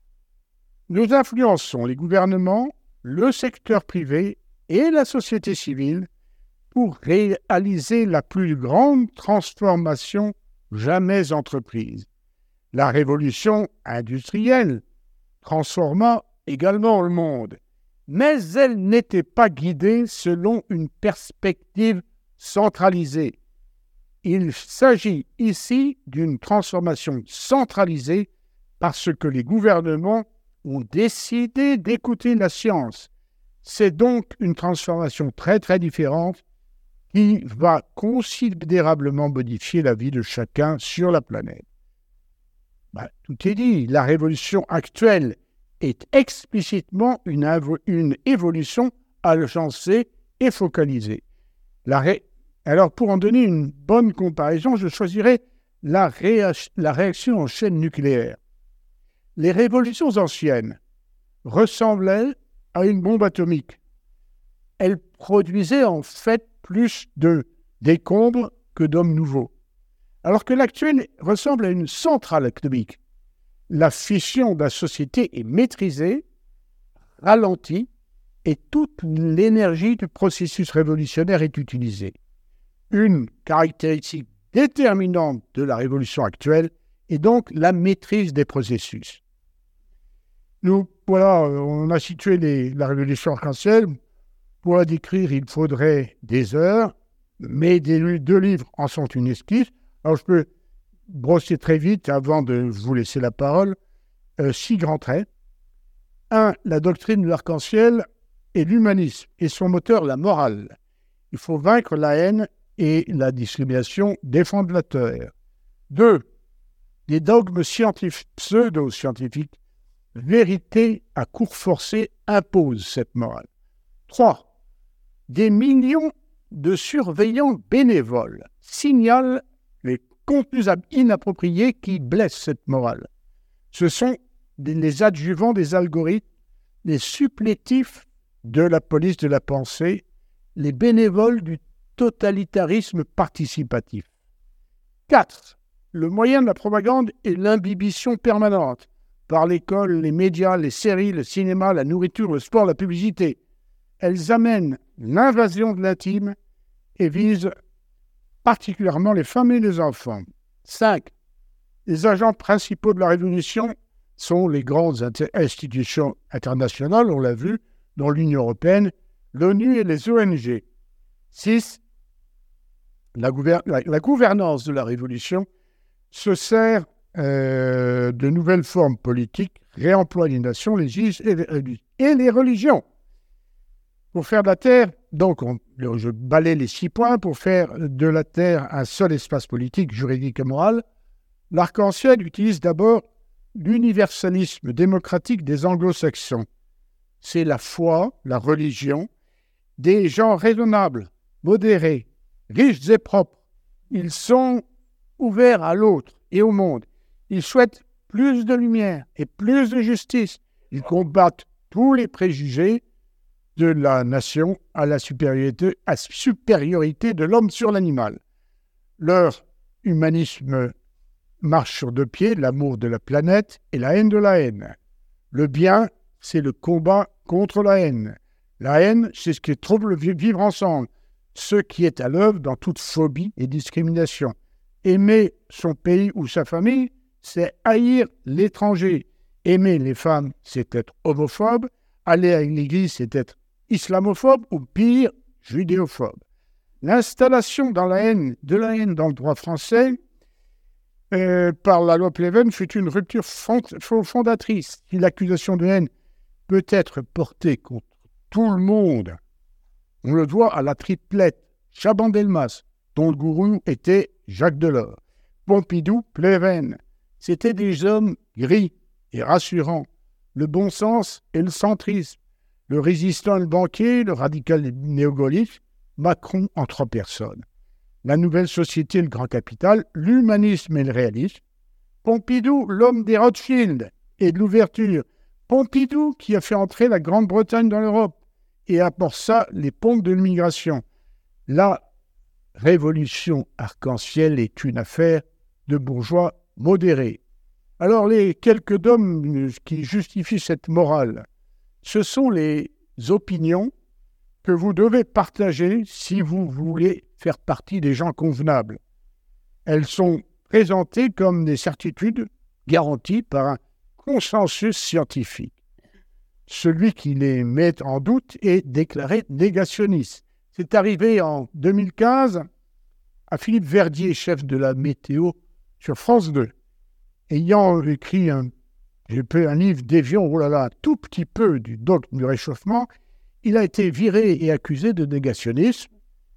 Nous influençons les gouvernements, le secteur privé et la société civile pour réaliser la plus grande transformation jamais entreprise. La révolution industrielle transforma également le monde, mais elle n'était pas guidée selon une perspective centralisée. Il s'agit ici d'une transformation centralisée parce que les gouvernements ont décidé d'écouter la science. C'est donc une transformation très très différente qui va considérablement modifier la vie de chacun sur la planète. Ben, tout est dit, la révolution actuelle est explicitement une, invo- une évolution agencée et focalisée. La ré... Alors, pour en donner une bonne comparaison, je choisirais la, réa... la réaction en chaîne nucléaire. Les révolutions anciennes ressemblait à une bombe atomique. Elle produisait en fait plus de décombres que d'hommes nouveaux. Alors que l'actuelle ressemble à une centrale atomique. La fission de la société est maîtrisée, ralentie, et toute l'énergie du processus révolutionnaire est utilisée. Une caractéristique déterminante de la révolution actuelle est donc la maîtrise des processus. Nous, voilà, on a situé les, la révolution arc-en-ciel. Pour la décrire, il faudrait des heures, mais des, deux livres en sont une esquisse. Alors, je peux brosser très vite, avant de vous laisser la parole, euh, six grands traits. Un, la doctrine de l'arc-en-ciel et l'humanisme, et son moteur, la morale. Il faut vaincre la haine et la discrimination, défendre la terre. Deux, des dogmes scientifiques, pseudo-scientifiques, vérité à court forcé impose cette morale. Trois, des millions de surveillants bénévoles signalent les contenus inappropriés qui blessent cette morale. Ce sont des, les adjuvants des algorithmes, les supplétifs de la police de la pensée, les bénévoles du totalitarisme participatif. Quatre, le moyen de la propagande est l'imbibition permanente par l'école, les médias, les séries, le cinéma, la nourriture, le sport, la publicité. Elles amènent l'invasion de l'intime et visent particulièrement les femmes et les enfants. Cinq, les agents principaux de la révolution sont les grandes inter- institutions internationales, on l'a vu, dont l'Union européenne, l'ONU et les O N G. Six, la, gouver- la, la gouvernance de la révolution se sert euh, de nouvelles formes politiques, réemploie les nations, les Églises et les, et les religions. Pour faire de la Terre, donc on, je balaie les six points, pour faire de la Terre un seul espace politique, juridique et moral, l'arc-en-ciel utilise d'abord l'universalisme démocratique des anglo-saxons. C'est la foi, la religion, des gens raisonnables, modérés, riches et propres. Ils sont ouverts à l'autre et au monde. Ils souhaitent plus de lumière et plus de justice. Ils combattent tous les préjugés de la nation à la supériorité, à supériorité de l'homme sur l'animal. Leur humanisme marche sur deux pieds, l'amour de la planète et la haine de la haine. Le bien, c'est le combat contre la haine. La haine, c'est ce qui trouble le vivre ensemble, ce qui est à l'œuvre dans toute phobie et discrimination. Aimer son pays ou sa famille, c'est haïr l'étranger. Aimer les femmes, c'est être homophobe. Aller à l'église, c'est être islamophobe ou pire, judéophobe. L'installation dans la haine, de la haine dans le droit français euh, par la loi Pleven fut une rupture fond, fondatrice. Si l'accusation de haine peut être portée contre tout le monde, on le doit à la triplette Chaban-Delmas, dont le gourou était Jacques Delors. Pompidou, Pleven, c'étaient des hommes gris et rassurants, le bon sens et le centrisme, le résistant et le banquier, le radical néo-gaulliste, Macron en trois personnes. La nouvelle société et le grand capital, l'humanisme et le réalisme. Pompidou, l'homme des Rothschild et de l'ouverture. Pompidou qui a fait entrer la Grande-Bretagne dans l'Europe et a pour ça les pompes de l'immigration. La révolution arc-en-ciel est une affaire de bourgeois modérés. Alors les quelques dogmes qui justifient cette morale, ce sont les opinions que vous devez partager si vous voulez faire partie des gens convenables. Elles sont présentées comme des certitudes garanties par un consensus scientifique. Celui qui les met en doute est déclaré négationniste. C'est arrivé en deux mille quinze à Philippe Verdier, chef de la météo sur France deux. Ayant écrit un, un livre déviant, oh là là, un tout petit peu du dogme du réchauffement, il a été viré et accusé de négationnisme.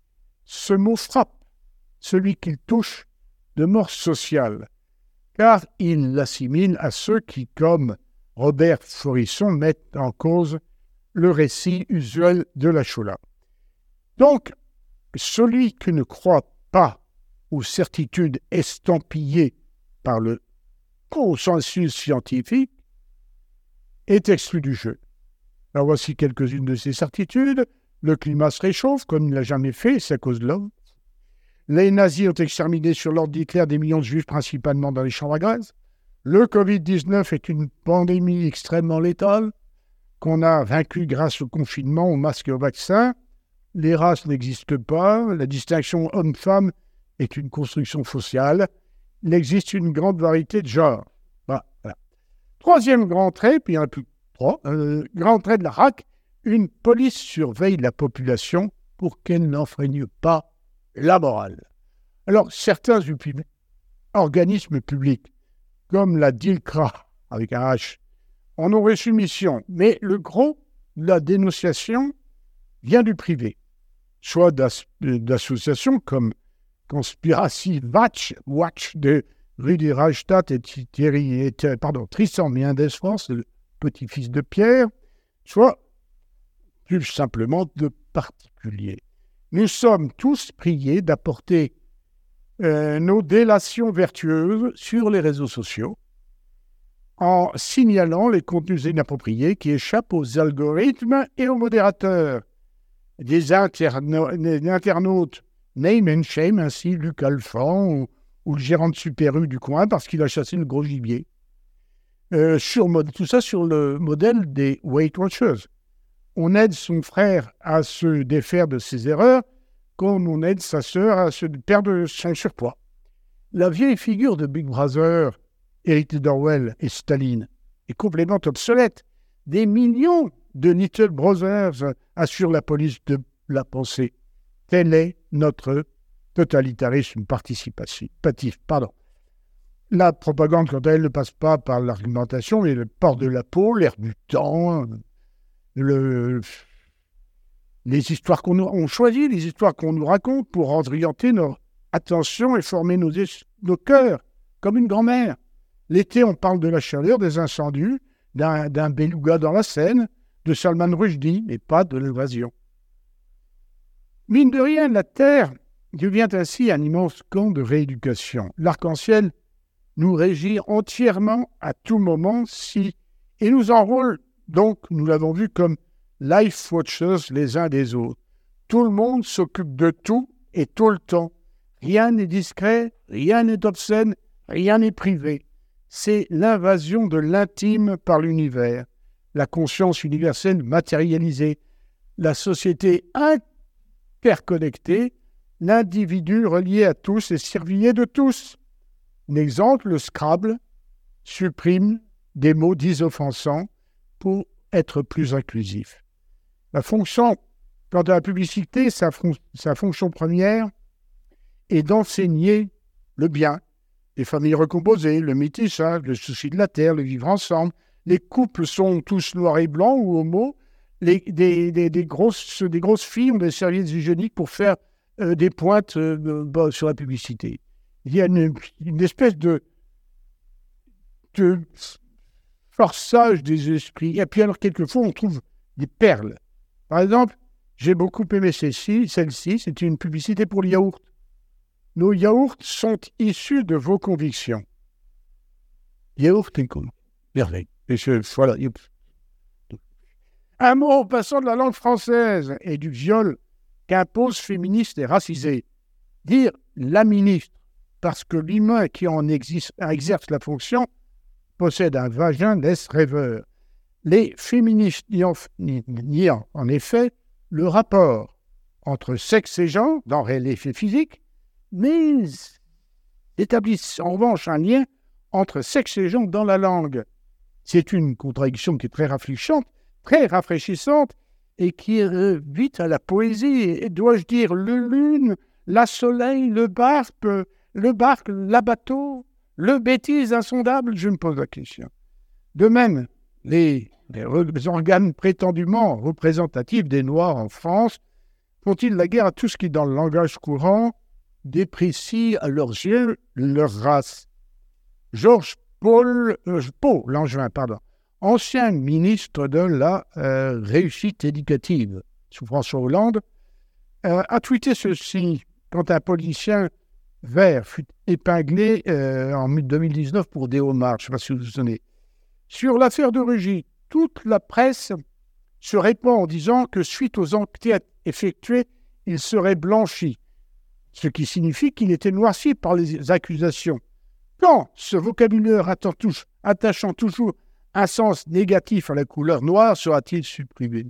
Ce mot frappe celui qu'il touche de mort sociale, car il l'assimile à ceux qui, comme Robert Forisson, mettent en cause le récit usuel de la Shoah. Donc, celui qui ne croit pas aux certitudes estampillées par le consensus scientifique est exclu du jeu. Alors voici quelques-unes de ces certitudes. Le climat se réchauffe comme il ne l'a jamais fait, c'est à cause de l'homme. Les nazis ont exterminé sur l'ordre d'Hitler des millions de juifs, principalement dans les chambres à gaz. Le covid dix-neuf est une pandémie extrêmement létale qu'on a vaincue grâce au confinement, aux masques et aux vaccins. Les races n'existent pas. La distinction homme-femme est une construction sociale. Il existe une grande variété de genres. Voilà. Voilà. Troisième grand trait, puis il y en a plus trois. Euh, grand trait de la R A C, une police surveille la population pour qu'elle n'enfreigne pas la morale. Alors, certains organismes publics, comme la DILCRA, avec un H, en ont reçu mission, mais le gros de la dénonciation vient du privé, soit d'as- d'associations comme Conspiracy Watch, Watch de Rudy Reichstadt et Thierry, et, pardon, Tristan Mendes France, le petit-fils de Pierre, soit plus simplement de particuliers. Nous sommes tous priés d'apporter euh, nos délations vertueuses sur les réseaux sociaux en signalant les contenus inappropriés qui échappent aux algorithmes et aux modérateurs. Des, interno- des internautes name and shame, ainsi Luc Alphand ou, ou le gérant de Super U du coin parce qu'il a chassé le gros gibier. Euh, sur, tout ça sur le modèle des Weight Watchers. On aide son frère à se défaire de ses erreurs comme on aide sa sœur à se perdre son surpoids. La vieille figure de Big Brother, héritée d'Orwell et Staline, est complètement obsolète. Des millions de Little Brothers assurent la police de la pensée. Tel est notre totalitarisme participatif. Pardon. La propagande, quant à elle, ne passe pas par l'argumentation, mais le port de la peau, l'air du temps, le... les histoires qu'on nous... on choisit, les histoires qu'on nous raconte pour orienter notre attention et former nos, es... nos cœurs, comme une grand-mère. L'été, on parle de la chaleur, des incendies, d'un, d'un beluga dans la Seine, de Salman Rushdie, mais pas de l'invasion. Mine de rien, la Terre devient ainsi un immense camp de rééducation. L'arc-en-ciel nous régit entièrement à tout moment si, et nous enrôle donc, nous l'avons vu, comme life watchers les uns des autres. Tout le monde s'occupe de tout et tout le temps. Rien n'est discret, rien n'est obscène, rien n'est privé. C'est l'invasion de l'intime par l'univers, la conscience universelle matérialisée, la société interconnectée, l'individu relié à tous et surveillé de tous. Un exemple, le Scrabble supprime des mots dits offensants pour être plus inclusif. La fonction, quant à la publicité, sa, fon- sa fonction première est d'enseigner le bien, les familles recomposées, le métissage, le souci de la terre, le vivre ensemble. Les couples sont tous noirs et blancs ou homo. Les, des, des, des, grosses, des grosses filles ont des serviettes hygiéniques pour faire euh, des pointes euh, bah, sur la publicité. Il y a une, une espèce de, de forçage des esprits. Et puis alors, quelquefois, on trouve des perles. Par exemple, j'ai beaucoup aimé celle-ci, celle-ci, c'est une publicité pour le yaourt. Nos yaourts sont issus de vos convictions. Yaourt et cool. Merveille. Et je, voilà. Un mot en passant de la langue française et du viol qu'impose féministe et racisé. Dire la ministre, parce que l'humain qui en existe, exerce la fonction possède un vagin, laisse rêveur. Les féministes nient ni, ni en, en effet le rapport entre sexe et genre dans l'effet physique, mais établissent en revanche un lien entre sexe et genre dans la langue. C'est une contradiction qui est très rafraîchissante, très rafraîchissante et qui invite à la poésie. Et dois-je dire le lune, la soleil, le barque, le barque, la bateau, le bêtise insondable, je me pose la question. De même, les, les organes prétendument représentatifs des Noirs en France font-ils la guerre à tout ce qui, dans le langage courant, déprécie à leurs yeux leur race. Georges Paul, euh, Paul Langevin, pardon, ancien ministre de la euh, réussite éducative sous François Hollande, euh, a tweeté ceci quand un policier vert fut épinglé euh, en deux mille dix-neuf pour des homards. Je ne sais pas si vous vous souvenez. Sur l'affaire de Rugy, toute la presse se répand en disant que suite aux enquêtes effectuées, il serait blanchi, ce qui signifie qu'il était noirci par les accusations. Quand ce vocabulaire attachant toujours un sens négatif à la couleur noire sera-t-il supprimé?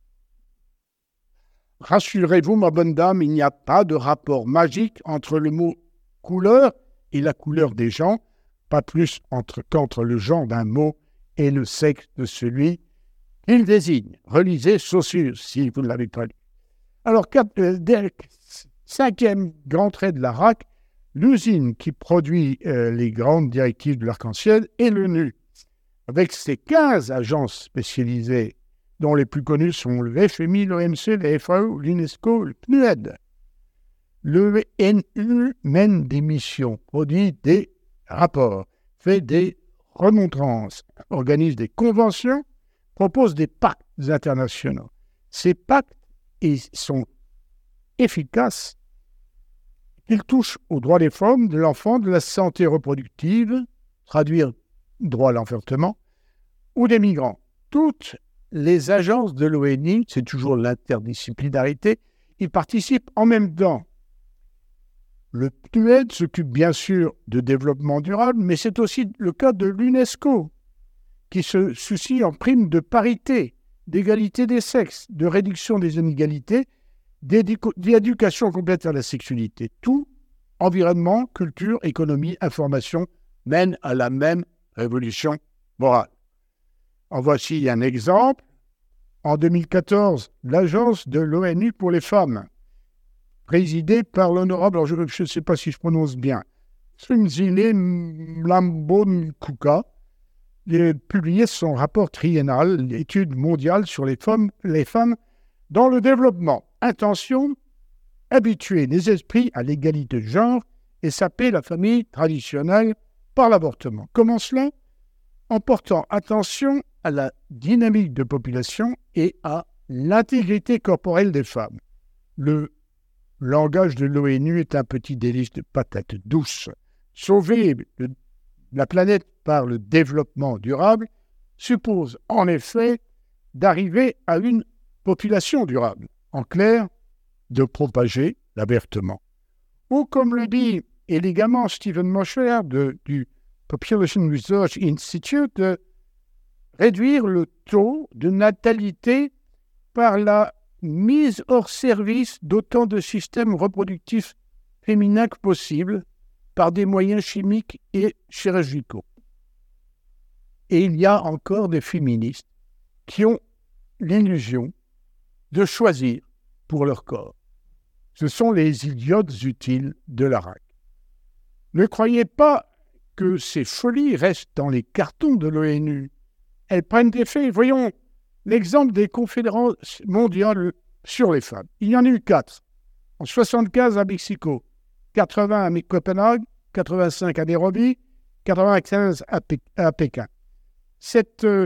Rassurez-vous, ma bonne dame, il n'y a pas de rapport magique entre le mot « couleur » et la couleur des gens, pas plus entre, qu'entre le genre d'un mot et le sexe de celui qu'il désigne. Relisez Saussure, si vous ne l'avez pas lu. Alors, euh, cinquième grand trait de la R A C, l'usine qui produit euh, les grandes directives de l'arc-en-ciel est l'ONU, avec ses quinze agences spécialisées, dont les plus connues sont le F M I, l'O M C, le F A O, l'UNESCO, le P N U D. Le N U mène des missions, produit des rapports, fait des remontrances, organise des conventions, propose des pactes internationaux. Ces pactes sont efficaces, qu'ils touchent aux droits des femmes, de l'enfant, de la santé reproductive, traduire droit à l'enfantement, ou des migrants. Toutes les agences de l'ONU, c'est toujours l'interdisciplinarité, y participent en même temps. Le P N U D s'occupe bien sûr de développement durable, mais c'est aussi le cas de l'UNESCO, qui se soucie en prime de parité, d'égalité des sexes, de réduction des inégalités, d'éducation complète à la sexualité. Tout, environnement, culture, économie, information, mène à la même révolution morale. En voici un exemple. En deux mille quatorze, l'Agence de l'ONU pour les femmes, présidée par l'honorable, alors je ne sais pas si je prononce bien, Tsunzile Mlambo-Ngukuka, a publié son rapport triennal, l'étude mondiale sur les femmes, les femmes dans le développement. Intention, habituer les esprits à l'égalité de genre et saper la famille traditionnelle par l'avortement. Comment cela? En portant attention à la dynamique de population et à l'intégrité corporelle des femmes. Le langage de l'ONU est un petit délice de patate douce. Sauver le, la planète par le développement durable suppose en effet d'arriver à une population durable. En clair, de propager l'avortement. Ou comme le dit élégamment Stephen Mosher de, du Population Research Institute, de réduire le taux de natalité par la mise hors service d'autant de systèmes reproductifs féminins que possible par des moyens chimiques et chirurgicaux. Et il y a encore des féministes qui ont l'illusion de choisir pour leur corps. Ce sont les idiotes utiles de la R A C. Ne croyez pas que ces folies restent dans les cartons de l'ONU. Elles prennent des faits. Voyons l'exemple des conférences mondiales sur les femmes. Il y en a eu quatre. En soixante-quinze à Mexico, quatre-vingts à Copenhague, quatre-vingt-cinq à Nairobi, quatre-vingt-quinze à, P- à Pékin. Cette euh,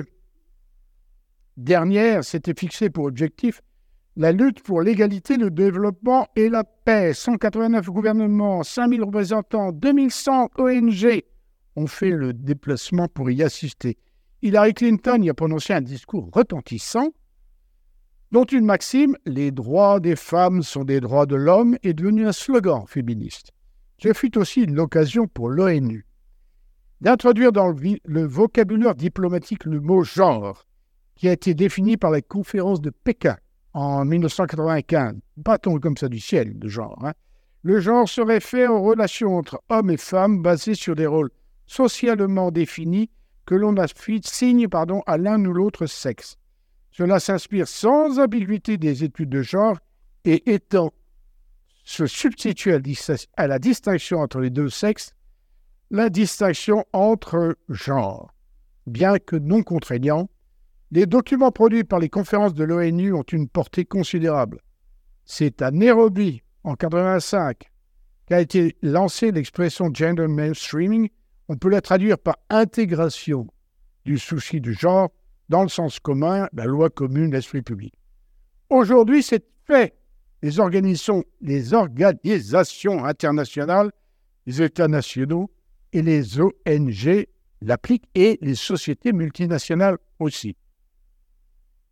dernière s'était fixée pour objectif la lutte pour l'égalité, le développement et la paix. cent quatre-vingt-neuf gouvernements, cinq mille représentants, deux mille cent O N G ont fait le déplacement pour y assister. Hillary Clinton y a prononcé un discours retentissant, dont une maxime « Les droits des femmes sont des droits de l'homme » est devenu un slogan féministe. Ce fut aussi l'occasion pour l'ONU d'introduire dans le, le vocabulaire diplomatique le mot « genre », qui a été défini par la conférence de Pékin en mille neuf cent quatre-vingt-quinze. Pas tombé comme ça du ciel, de genre. Hein. Le genre se réfère aux relations entre hommes et femmes basées sur des rôles socialement définis que l'on assigne pardon, à l'un ou l'autre sexe. Cela s'inspire sans ambiguïté des études de genre et étant se substituer à la distinction entre les deux sexes, la distinction entre genres. Bien que non contraignants, les documents produits par les conférences de l'ONU ont une portée considérable. C'est à Nairobi, en mille neuf cent quatre-vingt-cinq, qu'a été lancée l'expression « gender mainstreaming ». On peut la traduire par « intégration du souci du genre » dans le sens commun, la loi commune, l'esprit public. Aujourd'hui, c'est fait. Les organisations, les organisations internationales, les États nationaux et les O N G l'appliquent et les sociétés multinationales aussi.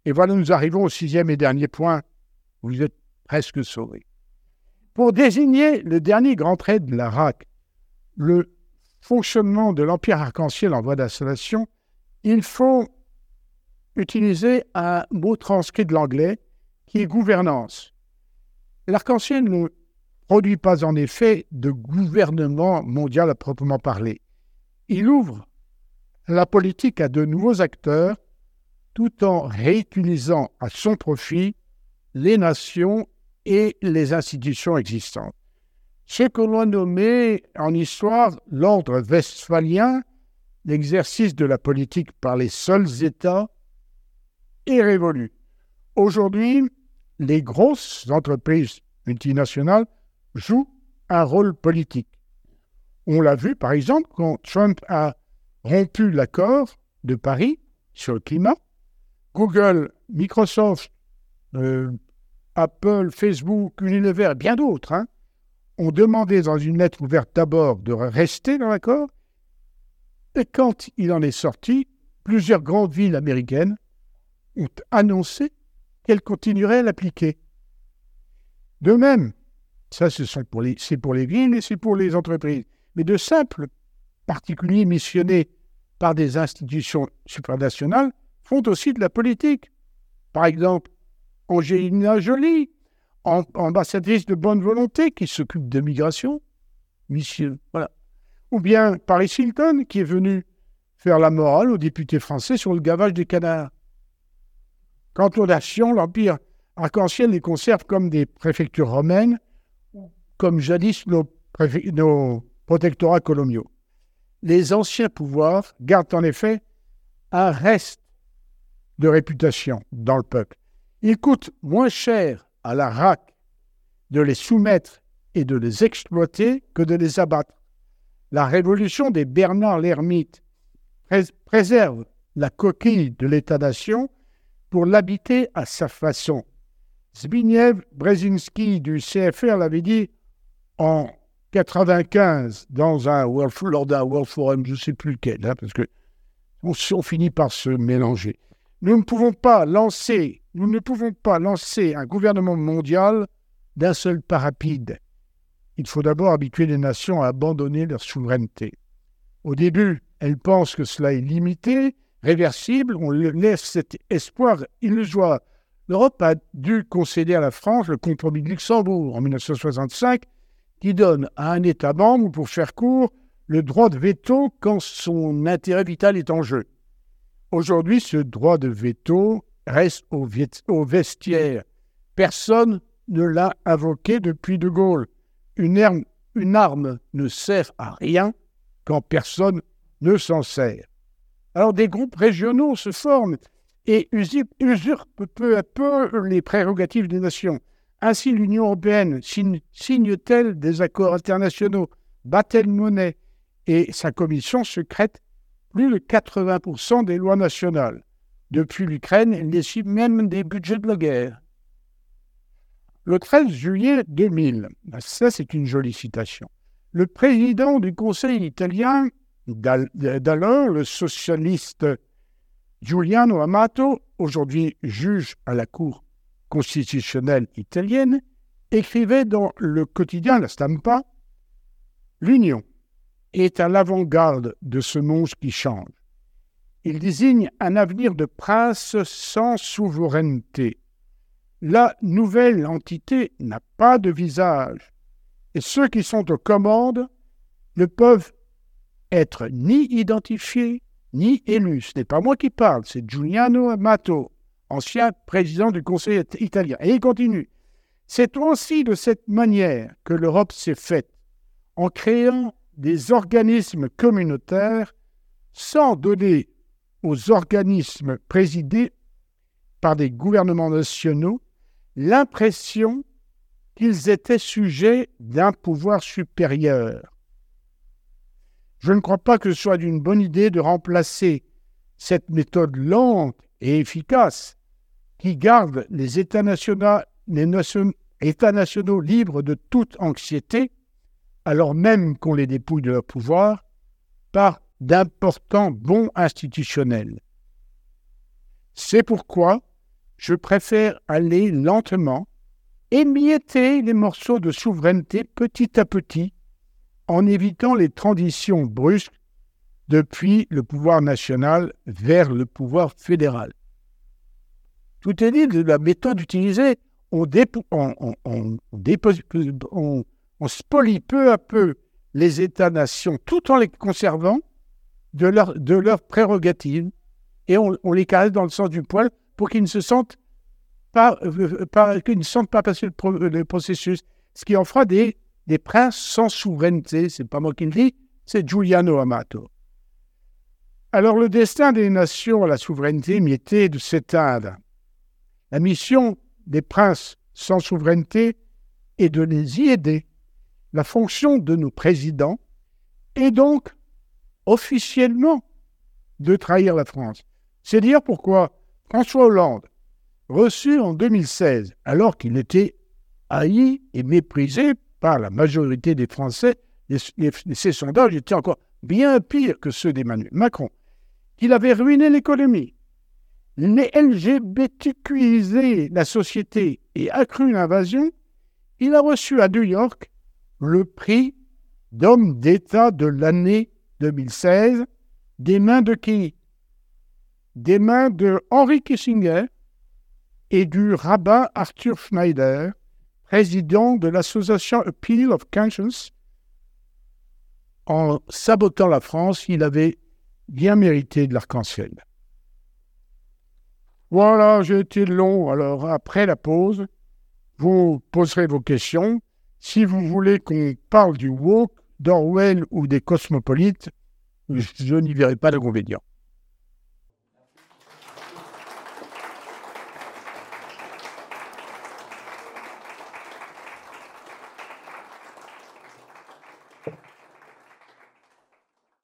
Et voilà, nous arrivons au sixième et dernier point. Vous êtes presque sauvés. Pour désigner le dernier grand trait de la R A C, le fonctionnement de l'Empire arc-en-ciel en voie d'installation, il faut utiliser un mot transcrit de l'anglais qui est gouvernance. L'arc-en-ciel ne produit pas en effet de gouvernement mondial à proprement parler. Il ouvre la politique à de nouveaux acteurs tout en réutilisant à son profit les nations et les institutions existantes. Ce que l'on a nommé en histoire l'ordre westphalien, l'exercice de la politique par les seuls États, est révolu. Aujourd'hui, les grosses entreprises multinationales jouent un rôle politique. On l'a vu, par exemple, quand Trump a rompu l'accord de Paris sur le climat. Google, Microsoft, euh, Apple, Facebook, Unilever et bien d'autres hein, ont demandé dans une lettre ouverte d'abord de rester dans l'accord. Et quand il en est sorti, plusieurs grandes villes américaines ont annoncé qu'elles continueraient à l'appliquer. De même, ça ce sont pour les, c'est pour les villes et c'est pour les entreprises, mais de simples particuliers missionnés par des institutions supranationales font aussi de la politique. Par exemple, Angelina Jolie, ambassadrice de bonne volonté qui s'occupe de migration, mission, voilà. Ou bien Paris Hilton qui est venu faire la morale aux députés français sur le gavage des canards. Quant aux nations, l'Empire arc-en-ciel les conserve comme des préfectures romaines, comme jadis nos, préfé- nos protectorats coloniaux. Les anciens pouvoirs gardent en effet un reste de réputation dans le peuple. Il coûte moins cher à la R A C de les soumettre et de les exploiter que de les abattre. La révolution des Bernard l'Ermite prés- préserve la coquille de l'État-nation pour l'habiter à sa façon. Zbigniew Brzezinski du C F R l'avait dit en quatre-vingt-quinze dans un World, lors d'un World Forum, je ne sais plus lequel, hein, parce que on, on finit par se mélanger. Nous ne pouvons pas lancer, nous ne pouvons pas lancer un gouvernement mondial d'un seul pas rapide. Il faut d'abord habituer les nations à abandonner leur souveraineté. Au début, elles pensent que cela est limité, réversible, on laisse cet espoir illusoire. L'Europe a dû concéder à la France le compromis de Luxembourg en dix-neuf cent soixante-cinq qui donne à un État membre, pour faire court, le droit de veto quand son intérêt vital est en jeu. Aujourd'hui, ce droit de veto reste au, au vestiaire. Personne ne l'a invoqué depuis De Gaulle. Une arme, une arme ne sert à rien quand personne ne s'en sert. Alors des groupes régionaux se forment et usurpent peu à peu les prérogatives des nations. Ainsi, l'Union européenne signe, signe-t-elle des accords internationaux, bat-elle monnaie et sa commission secrète plus de quatre-vingts pour cent des lois nationales. Depuis l'Ukraine, elle décide même des budgets de la guerre. Le treize juillet deux mille, ça c'est une jolie citation, le président du Conseil italien d'alors, le socialiste Giuliano Amato, aujourd'hui juge à la Cour constitutionnelle italienne, écrivait dans le quotidien La Stampa « L'Union est à l'avant-garde de ce monde qui change. Il désigne un avenir de prince sans souveraineté. La nouvelle entité n'a pas de visage et ceux qui sont aux commandes ne peuvent être ni identifiés ni élus. Ce n'est pas moi qui parle, c'est Giuliano Amato, ancien président du Conseil italien. Et il continue. C'est aussi de cette manière que l'Europe s'est faite, en créant des organismes communautaires sans donner aux organismes présidés par des gouvernements nationaux l'impression qu'ils étaient sujets d'un pouvoir supérieur. Je ne crois pas que ce soit d'une bonne idée de remplacer cette méthode lente et efficace qui garde les États nationaux, les nation, États nationaux libres de toute anxiété, alors même qu'on les dépouille de leur pouvoir, par d'importants bons institutionnels. C'est pourquoi je préfère aller lentement, émietter les morceaux de souveraineté petit à petit, en évitant les transitions brusques depuis le pouvoir national vers le pouvoir fédéral. Tout est dit de la méthode utilisée. On, dépo- on, on, on, dépose- on, on spolie peu à peu les États-nations tout en les conservant de leurs de leur prérogatives et on, on les caresse dans le sens du poil pour qu'ils ne se sentent pas, euh, pas, qu'ils ne sentent pas passer le, pro- le processus, ce qui en fera des, des princes sans souveraineté. C'est pas moi qui le dis, c'est Giuliano Amato. Alors le destin des nations à la souveraineté m'était de s'éteindre. La mission des princes sans souveraineté est de les y aider. La fonction de nos présidents est donc officiellement de trahir la France. C'est dire pourquoi François Hollande, reçu en deux mille seize, alors qu'il était haï et méprisé par la majorité des Français, les, les, ces sondages étaient encore bien pires que ceux d'Emmanuel Macron, qu'il avait ruiné l'économie, les L G B T Q isé la société et accru l'invasion, il a reçu à New York le prix d'homme d'État de l'année deux mille seize, des mains de qui? Des mains de Henry Kissinger et du rabbin Arthur Schneider, président de l'association Appeal of Conscience. En sabotant la France, il avait bien mérité de l'arc-en-ciel. Voilà, j'ai été long. Alors, après la pause, vous poserez vos questions. Si vous voulez qu'on parle du woke, d'Orwell ou des cosmopolites, je n'y verrai pas d'inconvénient.